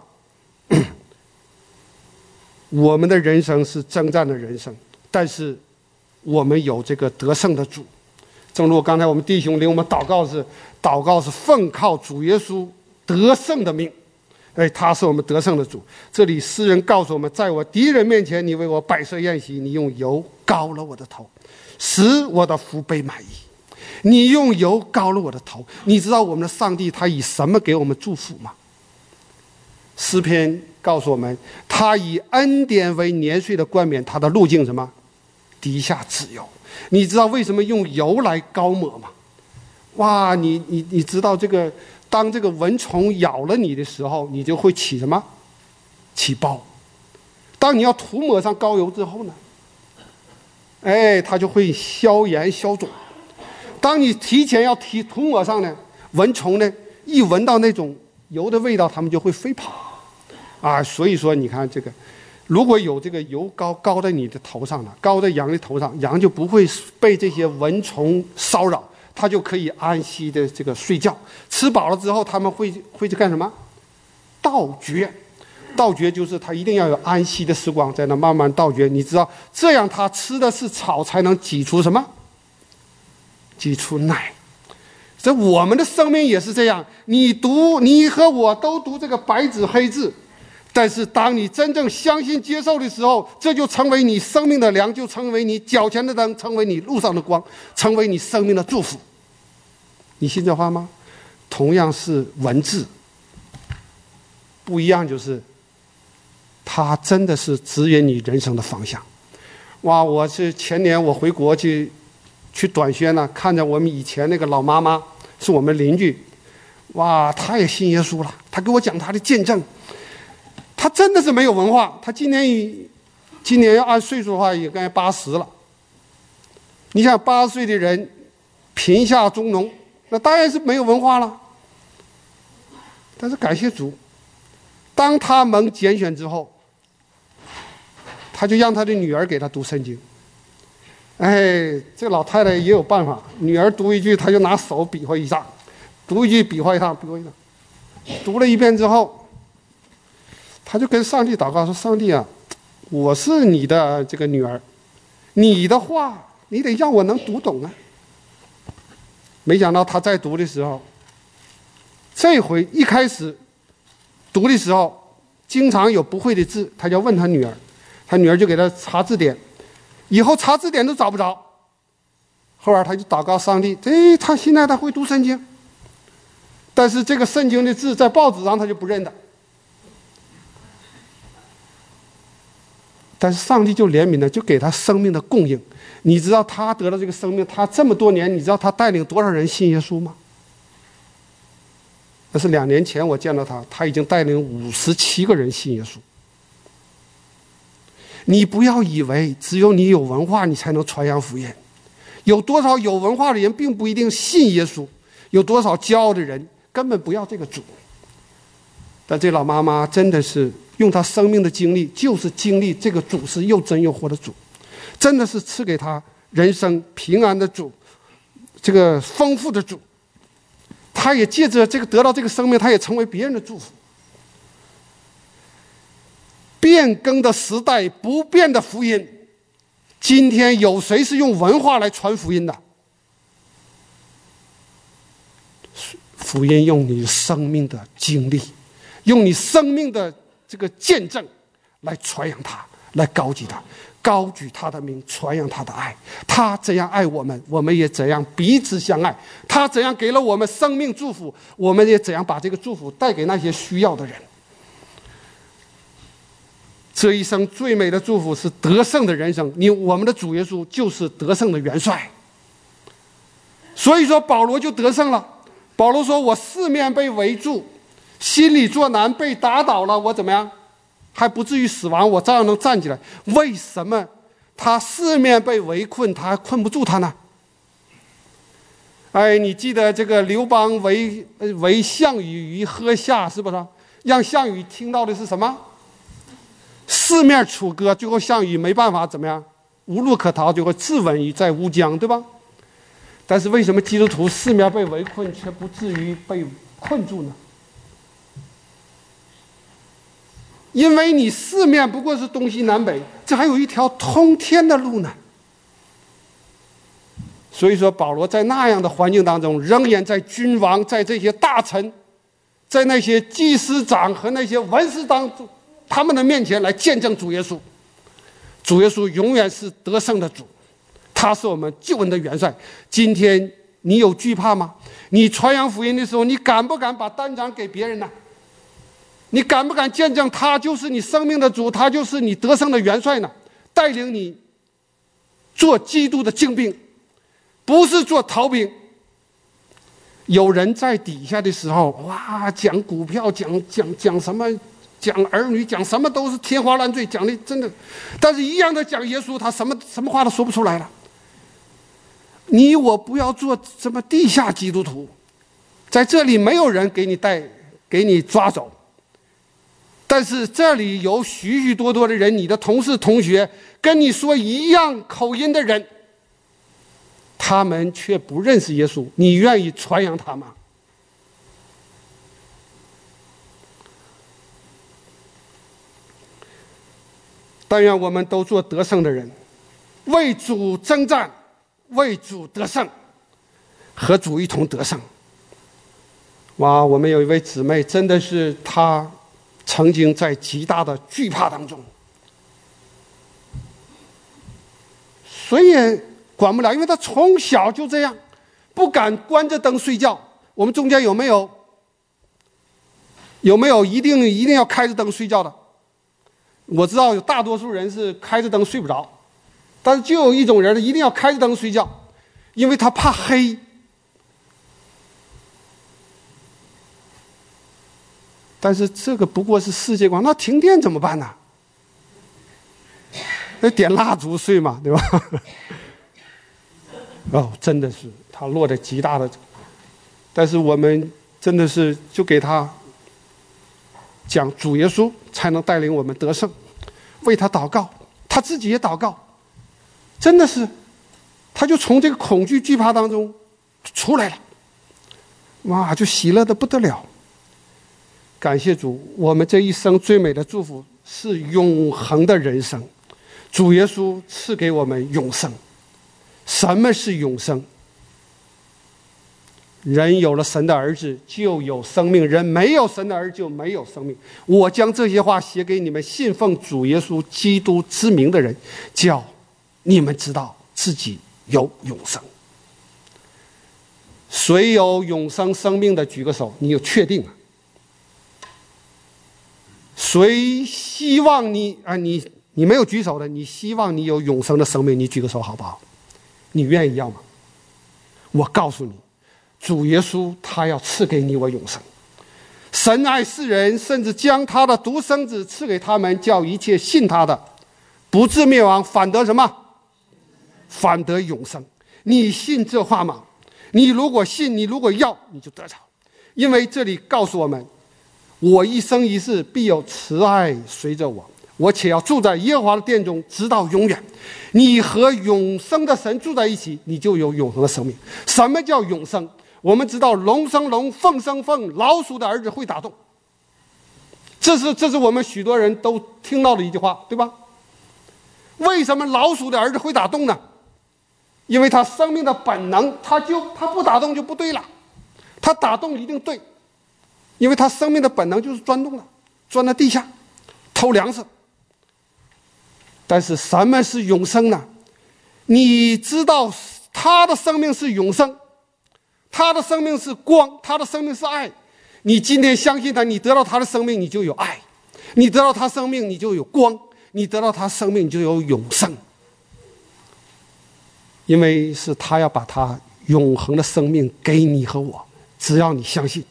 我们的人生是征战的人生，但是我们有这个得胜的主。正如刚才我们弟兄领我们祷告是奉靠主耶稣得胜的命，他是我们得胜的主。这里诗人告诉我们，在我敌人面前，你为我摆设宴席，你用油膏了我的头，使我的福杯满溢。你用油膏了我的头。你知道我们的上帝他以什么给我们祝福吗？诗篇告诉我们，他以恩典为年岁的冠冕，他的路径什么？低下自由。你知道为什么用油来膏抹吗？哇，你知道这个，当这个蚊虫咬了你的时候，你就会起什么起包。当你要涂抹上膏油之后呢，它就会消炎消肿。当你提前要涂抹上呢，蚊虫呢一闻到那种油的味道，它们就会飞跑啊。所以说你看这个，如果有这个油膏膏在你的头上呢，膏在羊的头上，羊就不会被这些蚊虫骚扰，它就可以安息的这个睡觉。吃饱了之后，它们会去干什么？倒嚼。倒嚼就是它一定要有安息的时光，在那慢慢倒嚼。你知道，这样它吃的是草，才能挤出什么？挤出奶。这我们的生命也是这样，你和我都读这个白纸黑字，但是当你真正相信接受的时候，这就成为你生命的粮，就成为你脚前的灯，成为你路上的光，成为你生命的祝福。你信这话吗？同样是文字，不一样就是它真的是指引你人生的方向。哇！我是前年我回国去短宣呢，看着我们以前那个老妈妈，是我们邻居，哇，她也信耶稣了。她给我讲她的见证，她真的是没有文化。她今年要按岁数的话，也该80了。你想80岁的人，贫下中农，那当然是没有文化了。但是感谢主，当他蒙拣选之后，他就让他的女儿给他读圣经。这老太太也有办法，女儿读一句，他就拿手比划一下，读一句比划一下，比划一下。读了一遍之后，他就跟上帝祷告说：“上帝啊，我是你的这个女儿，你的话你得让我能读懂啊。”没想到他在读的时候，这回一开始读的时候，经常有不会的字，他就问他女儿，他女儿就给他查字典，以后查字典都找不着。后来他就祷告上帝，他现在他会读圣经，但是这个圣经的字在报纸上他就不认得。但是上帝就怜悯了，就给他生命的供应。你知道他得了这个生命，他这么多年，你知道他带领多少人信耶稣吗？那是2年前我见到他，他已经带领57个人信耶稣。你不要以为只有你有文化，你才能传扬福音。有多少有文化的人并不一定信耶稣，有多少骄傲的人根本不要这个主。但这老妈妈真的是用她生命的经历，就是经历这个主是又真又活的主，真的是赐给她人生平安的主，这个丰富的主。她也借着这个得到这个生命，她也成为别人的祝福。变更的时代，不变的福音。今天有谁是用文化来传福音的？福音用你生命的经历，用你生命的这个见证来传扬它，来高举它，高举他的名，传扬他的爱。他怎样爱我们，我们也怎样彼此相爱。他怎样给了我们生命祝福，我们也怎样把这个祝福带给那些需要的人。这一生最美的祝福是得胜的人生，我们的主耶稣就是得胜的元帅。所以说保罗就得胜了。保罗说，我四面被围住，心里作难，被打倒了，我怎么样还不至于死亡，我照样能站起来。为什么他四面被围困，他还困不住他呢？你记得这个刘邦围项羽于垭下，是不是？让项羽听到的是什么？四面楚歌，最后项羽没办法怎么样，无路可逃，就会自刎于在乌江，对吧？但是为什么基督徒四面被围困却不至于被困住呢？因为你四面不过是东西南北，这还有一条通天的路呢。所以说保罗在那样的环境当中，仍然在君王，在这些大臣，在那些祭司长和那些文士当中，他们的面前来见证主耶稣。主耶稣永远是得胜的主，他是我们救恩的元帅。今天你有惧怕吗？你传扬福音的时候，你敢不敢把单张给别人呢？你敢不敢见证他就是你生命的主，他就是你得胜的元帅呢？带领你做基督的精兵，不是做逃兵。有人在底下的时候，哇，讲股票，讲什么讲儿女，讲什么都是天花乱坠，讲的真的，但是一样的讲耶稣，他什么话都说不出来了。你我不要做什么地下基督徒，在这里没有人给你抓走，但是这里有许许多多的人，你的同事同学跟你说一样口音的人，他们却不认识耶稣，你愿意传扬他吗？但愿我们都做得胜的人，为主征战，为主得胜，和主一同得胜。哇，我们有一位姊妹，真的是她曾经在极大的惧怕当中，谁也管不了，因为她从小就这样，不敢关着灯睡觉。我们中间有没有一定要开着灯睡觉的？我知道有大多数人是开着灯睡不着，但是就有一种人一定要开着灯睡觉，因为他怕黑。但是这个不过是世界观，那停电怎么办呢？那点蜡烛睡嘛，对吧？哦，真的是他落得极大的，但是我们真的是就给他讲主耶稣才能带领我们得胜，为他祷告，他自己也祷告，真的是他就从这个恐惧惧怕当中出来了，哇，就喜乐的不得了。感谢主，我们这一生最美的祝福是永恒的人生，主耶稣赐给我们永生。什么是永生？人有了神的儿子就有生命，人没有神的儿子就没有生命。我将这些话写给你们信奉主耶稣基督之名的人，叫你们知道自己有永生。谁有永生生命的举个手，你有确定啊？谁希望你没有举手的，你希望你有永生的生命，你举个手好不好？你愿意要吗？我告诉你，主耶稣他要赐给你我永生。神爱世人，甚至将他的独生子赐给他们，叫一切信他的不至灭亡，反得什么？反得永生。你信这话吗？你如果信，你如果要，你就得着。因为这里告诉我们，我一生一世必有慈爱随着我，我且要住在耶和华的殿中，直到永远。你和永生的神住在一起，你就有永恒的生命。什么叫永生？我们知道龙生龙，凤生凤，老鼠的儿子会打洞。这是我们许多人都听到的一句话，对吧？为什么老鼠的儿子会打洞呢？因为他生命的本能，他不打洞就不对了，他打洞一定对。因为他生命的本能就是钻洞了，钻到地下偷粮食。但是什么是永生呢？你知道他的生命是永生，他的生命是光，他的生命是爱。你今天相信他，你得到他的生命，你就有爱；你得到他生命，你就有光；你得到他生命，你就有永生。因为是他要把他永恒的生命给你和我，只要你相信。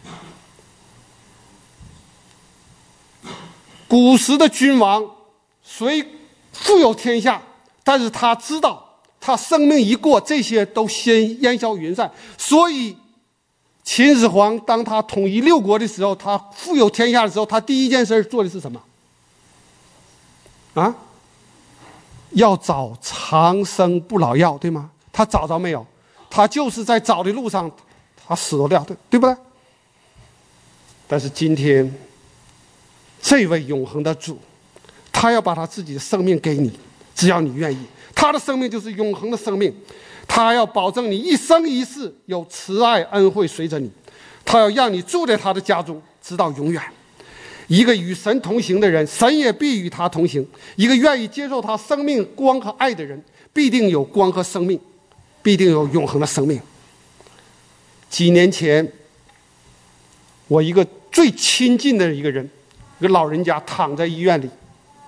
古时的君王虽富有天下，但是他知道他生命一过，这些都先烟消云散。所以秦始皇当他统一六国的时候，他富有天下的时候，他第一件事做的是什么？要找长生不老药，对吗？他找着没有？他就是在找的路上，他死了，对不对？但是今天这位永恒的主，他要把他自己的生命给你，只要你愿意。他的生命就是永恒的生命，他要保证你一生一世有慈爱恩惠随着你，他要让你住在他的家中，直到永远。一个与神同行的人，神也必与他同行。一个愿意接受他生命光和爱的人，必定有光和生命，必定有永恒的生命。几年前，我一个最亲近的一个人，一个老人家躺在医院里，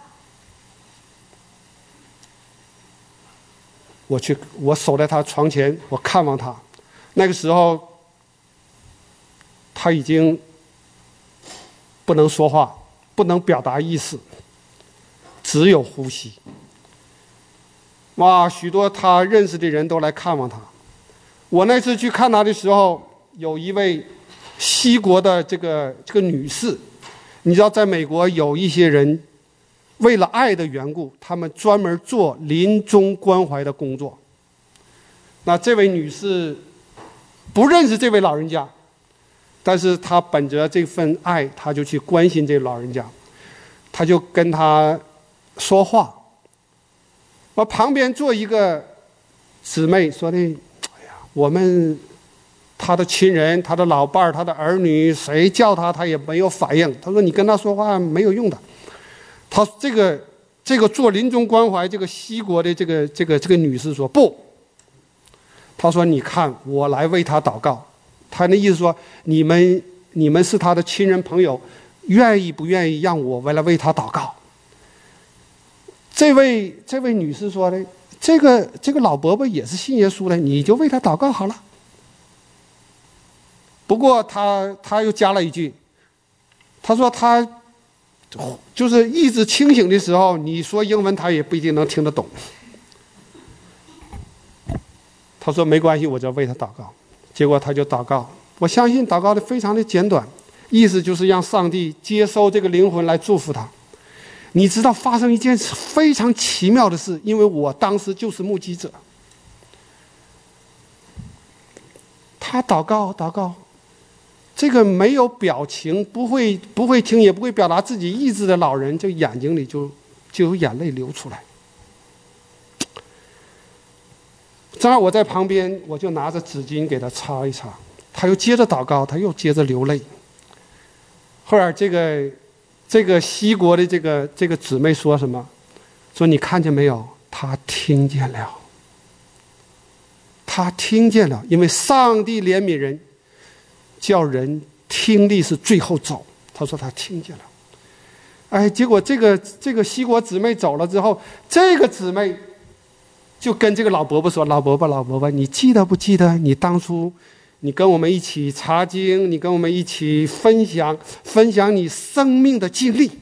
我守在他床前，我看望他。那个时候他已经不能说话， 不能表达意思，只有呼吸。哇，许多他认识的人都来看望他。我那次去看他的时候，有一位西国的这个女士，你知道，在美国有一些人为了爱的缘故，他们专门做临终关怀的工作。那这位女士不认识这位老人家，但是她本着这份爱，她就去关心这老人家，她就跟他说话。我旁边坐一个姊妹说的：“哎呀，我们他的亲人、他的老伴儿、他的儿女，谁叫他也没有反应。他说你跟他说话没有用的。”他这个做临终关怀这个西国的这个女士说不，他说你看我来为他祷告。他那意思说你们是他的亲人朋友，愿意不愿意让我来为他祷告？这位女士说的，这个老伯伯也是信耶稣的，你就为他祷告好了。不过他又加了一句，他说他就是意志清醒的时候，你说英文他也不一定能听得懂。他说没关系，我就为他祷告。结果他就祷告，我相信祷告的非常的简短，意思就是让上帝接收这个灵魂来祝福他。你知道发生一件非常奇妙的事，因为我当时就是目击者。他祷告，这个没有表情、不会听也不会表达自己意志的老人，这眼睛里就有眼泪流出来。正好我在旁边，我就拿着纸巾给他擦一擦。他又接着祷告，他又接着流泪。后来这个西国的这个姊妹说什么？说你看见没有？他听见了，他听见了，因为上帝怜悯人，叫人听力是最后走。他说他听见了。哎，结果这个西国姊妹走了之后，这个姊妹就跟这个老伯伯说：“老伯伯，你记得不记得你当初你跟我们一起查经，你跟我们一起分享你生命的经历。”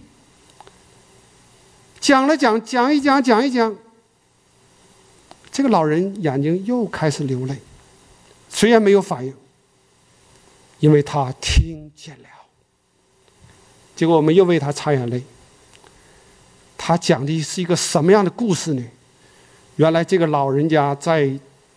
讲一讲，这个老人眼睛又开始流泪，虽然没有反应，因为他听见了。结果我们又为他擦眼泪。他讲的是一个什么样的故事呢？原来这个老人家在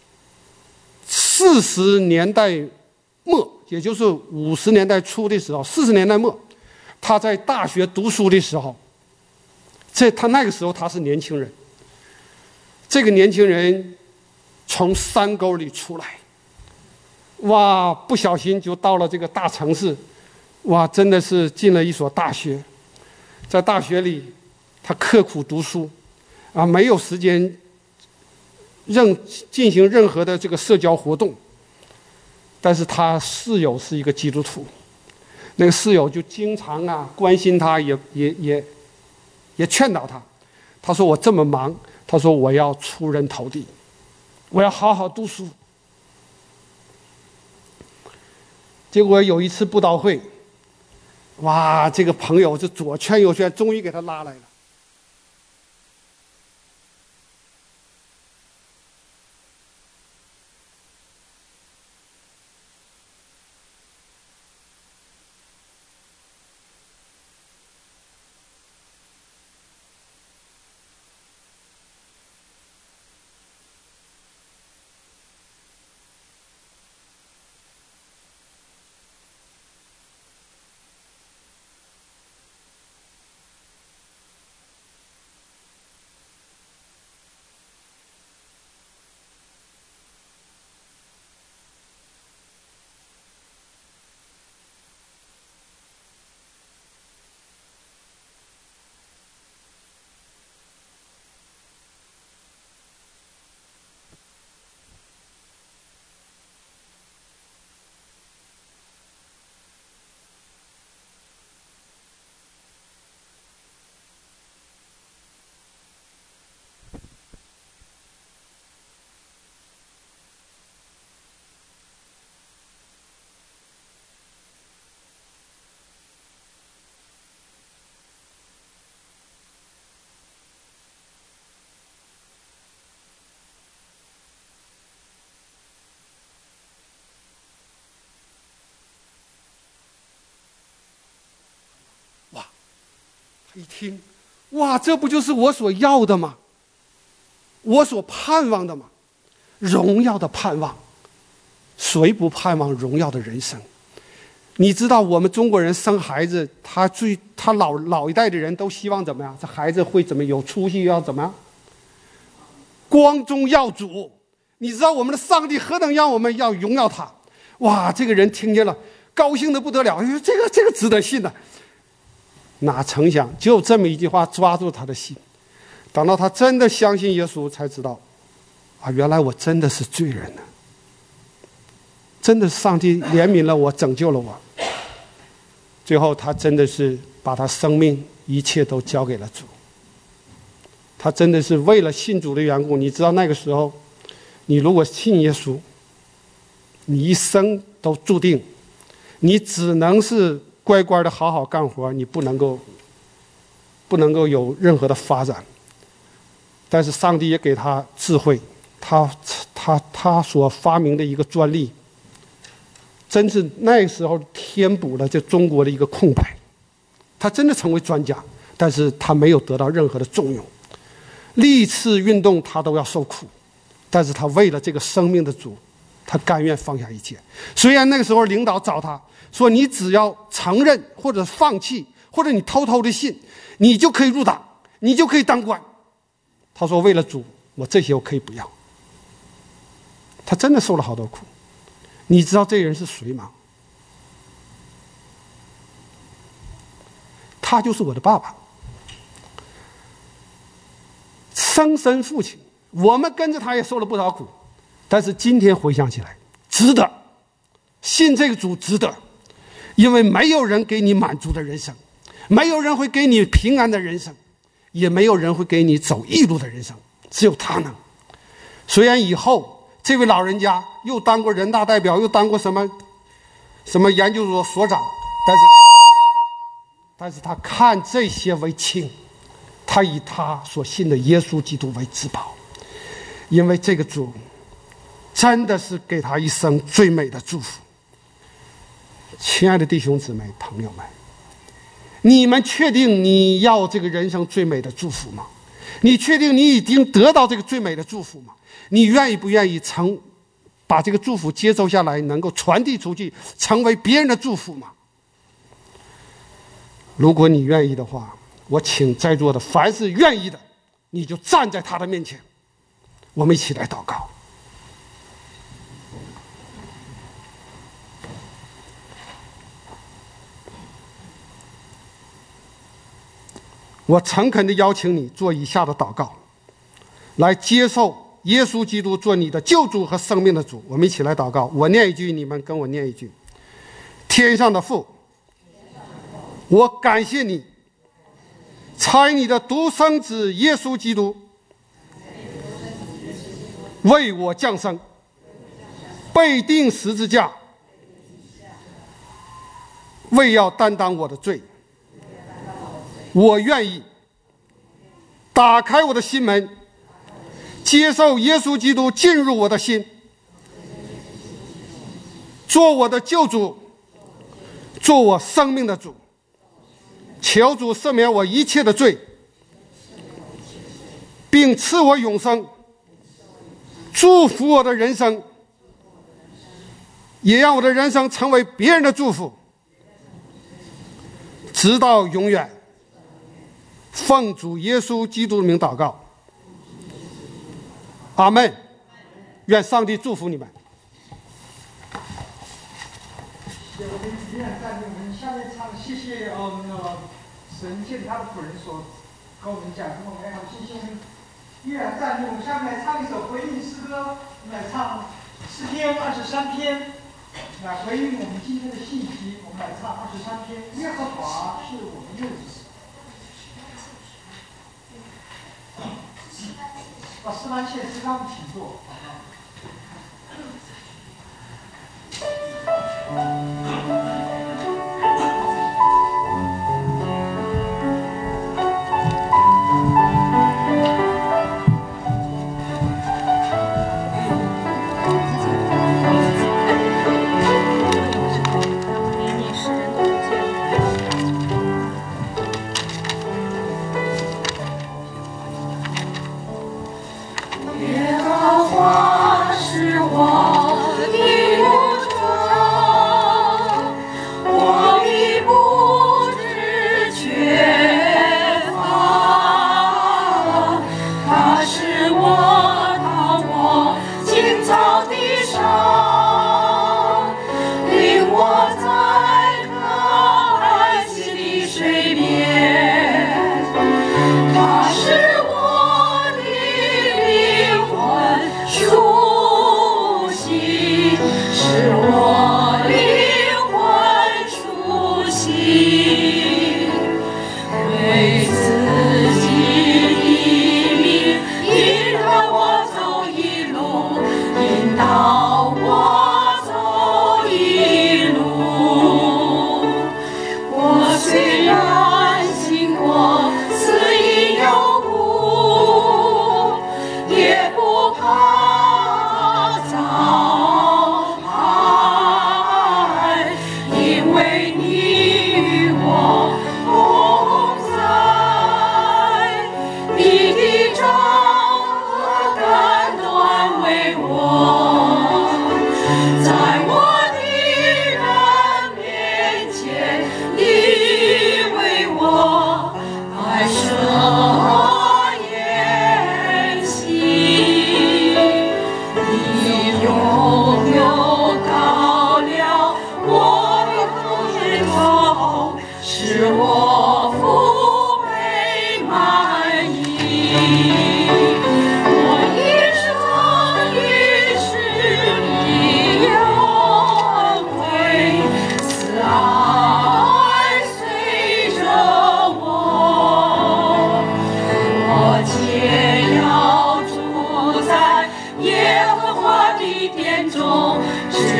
40年代末，也就是50年代初的时候，40年代末，他在大学读书的时候，他那个时候他是年轻人。这个年轻人从山沟里出来，哇，不小心就到了这个大城市，哇，真的是进了一所大学。在大学里，他刻苦读书，啊，没有时间进行任何的这个社交活动。但是他室友是一个基督徒，那个室友就经常关心他，也劝导他。他说我这么忙，他说我要出人头地，我要好好读书。结果有一次布道会，哇，这个朋友就左劝右劝，终于给他拉来了。 一听，哇，这不就是我所要的吗？我所盼望的吗？荣耀的盼望，谁不盼望荣耀的人生？你知道我们中国人生孩子，他老一代的人都希望怎么样？这孩子会怎么有出息？要怎么样？光宗耀祖。你知道我们的上帝何等让我们要荣耀他？哇，这个人听见了，高兴的不得了，这个值得信的。哪成想，就这么一句话抓住他的心。等到他真的相信耶稣，才知道，啊，原来我真的是罪人呢。真的上帝怜悯了我，拯救了我。最后他真的是把他生命一切都交给了主。他真的是为了信主的缘故。你知道那个时候，你如果信耶稣，你一生都注定，你只能是乖乖的好好干活，你不能够有任何的发展。但是上帝也给他智慧，他所发明的一个专利，真是那个时候填补了这中国的一个空白。他真的成为专家，但是他没有得到任何的重用。历次运动他都要受苦，但是他为了这个生命的主，他甘愿放下一切。虽然那个时候领导找他说，你只要承认或者放弃，或者你偷偷的信，你就可以入党，你就可以当官。他说为了主，我这些我可以不要。他真的受了好多苦。你知道这人是谁吗？他就是我的爸爸，生身父亲。我们跟着他也受了不少苦，但是今天回想起来，值得。信这个主值得，因为没有人给你满足的人生，没有人会给你平安的人生，也没有人会给你走义路的人生，只有他能。虽然以后这位老人家又当过人大代表，又当过什么研究所所长，但是他看这些为轻，他以他所信的耶稣基督为至宝，因为这个主真的是给他一生最美的祝福。亲爱的弟兄姊妹朋友们，你们确定你要这个人生最美的祝福吗？你确定你已经得到这个最美的祝福吗？你愿意不愿意把这个祝福接受下来，能够传递出去，成为别人的祝福吗？如果你愿意的话，我请在座的凡是愿意的，你就站在他的面前，我们一起来祷告。我诚恳地邀请你做以下的祷告，来接受耶稣基督做你的救主和生命的主。我们一起来祷告，我念一句，你们跟我念一句。天上的父，我感谢你，差你的独生子耶稣基督为我降生，被钉十字架，为要担当我的罪。我愿意打开我的心门，接受耶稣基督进入我的心，做我的救主，做我生命的主。求主赦免我一切的罪，并赐我永生，祝福我的人生，也让我的人生成为别人的祝福，直到永远。奉主耶稣基督的名祷告，阿们。愿上帝祝福你们。 我们依然赞美我们下面唱，谢谢神借他的仆人所跟我们讲这么美好的信息。我们依然赞美，我们下面来唱一首回应诗歌，我们来唱诗篇23篇，来回应我们今天的信息。我们来唱23篇，耶和华是我们的主。把诗班献诗章请坐。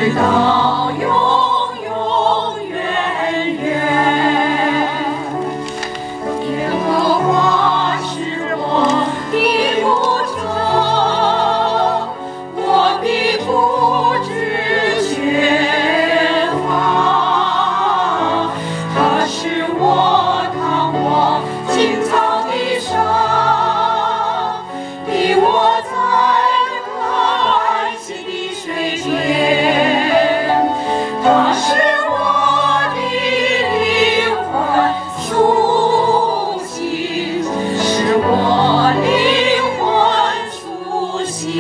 直到永永远远。耶和华是我的牧者，我必不致缺乏。他使我躺卧青草地上，你我在可安息的水边。他使我的灵魂苏醒，使我灵魂苏醒。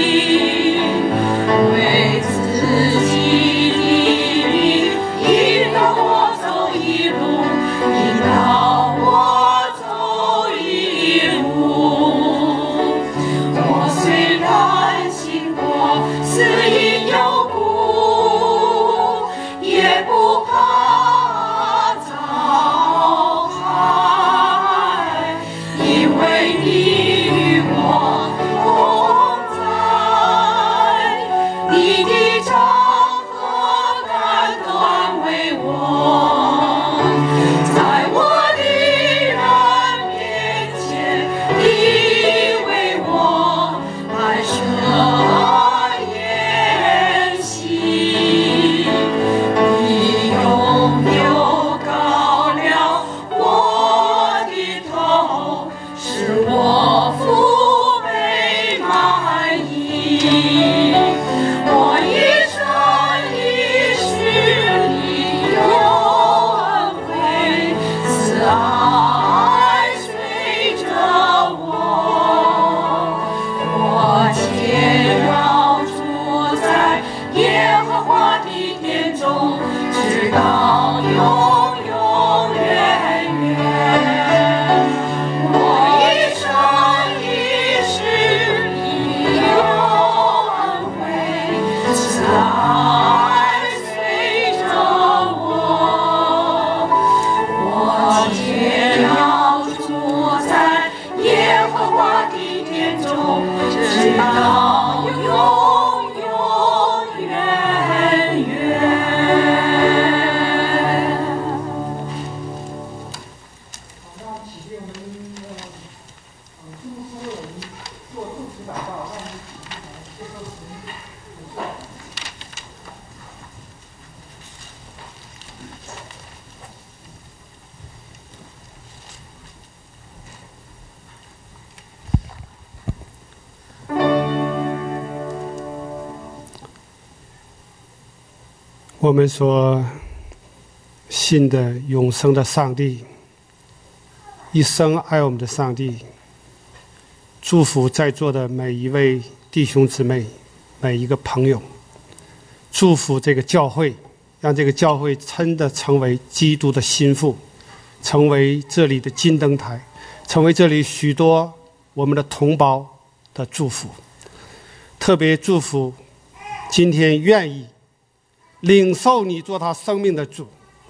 为自己的名引导我走一路，引导我走一路。我虽然行过死荫幽谷，也不怕遭害，因为你与我同在，你的杖和竿都安慰我，在我的人面前，你为我摆设筵席，你用油膏了我的头，使我福杯满溢。我一生一世里有恩惠，慈爱随着我。我且要住在耶和华的殿中，直到永永远远。我一生一世里有恩惠，慈爱随着我。我且要住在耶和华的殿中，直到永永远远。 好，那我们起立，我们祝福我们做祝福祷告，让我们一起来接受神的祝福。 我们所信的永生的上帝，一生爱我们的上帝，祝福在座的每一位弟兄姊妹，每一个朋友，祝福这个教会，让这个教会真的成为基督的心腹，成为这里的金灯台，成为这里许多我们的同胞的祝福。特别祝福今天愿意领受你做他生命的主，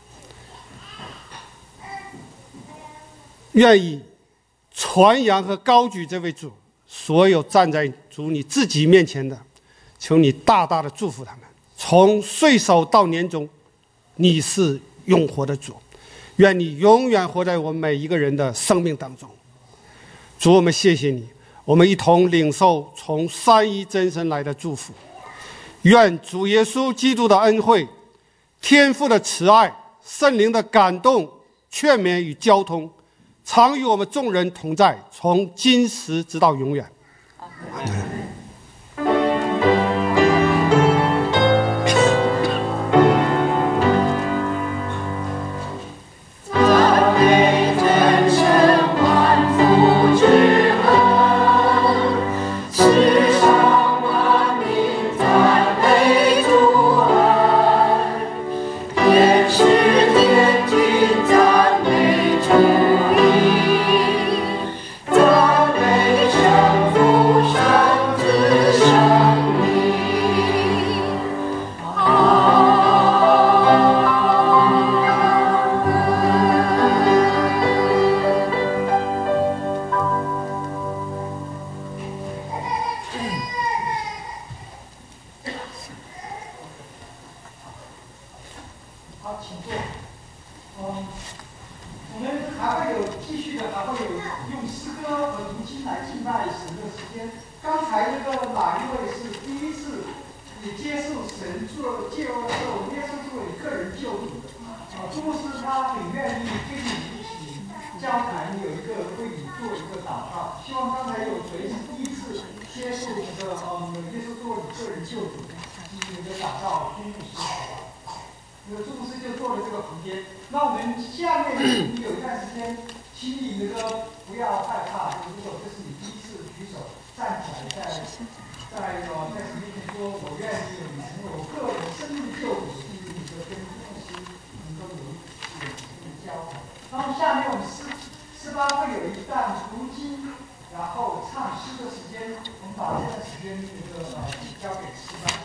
愿意传扬和高举这位主，所有站在主你自己面前的，求你大大的祝福他们，从岁首到年终，你是永活的主，愿你永远活在我们每一个人的生命当中。主，我们谢谢你，我们一同领受从三一真神来的祝福。愿主耶稣基督的恩惠、天父的慈爱、圣灵的感动、劝勉与交通，常与我们众人同在，从今时直到永远。阿门。 赞美圣父神。 才那个哪一位是第一次你接受神做借受耶稣作为个人救主的？朱牧师他很愿意跟你一起交谈，有一个为你做一个祷告。希望刚才有谁是第一次接受这个耶稣作为个人救主，进行一个祷告，朱牧师好吧？那个朱牧师就坐在这个旁边。那我们下面你有一段时间，请你那个不要害怕，如果这是你第一次举手站起来，在神面前说，我愿意你成为我个人生命救主，进入你的跟朱牧师能够有一个交谈。然后下面我们18会有一段读经，然后唱诗的时间，我们把这段时间交给18。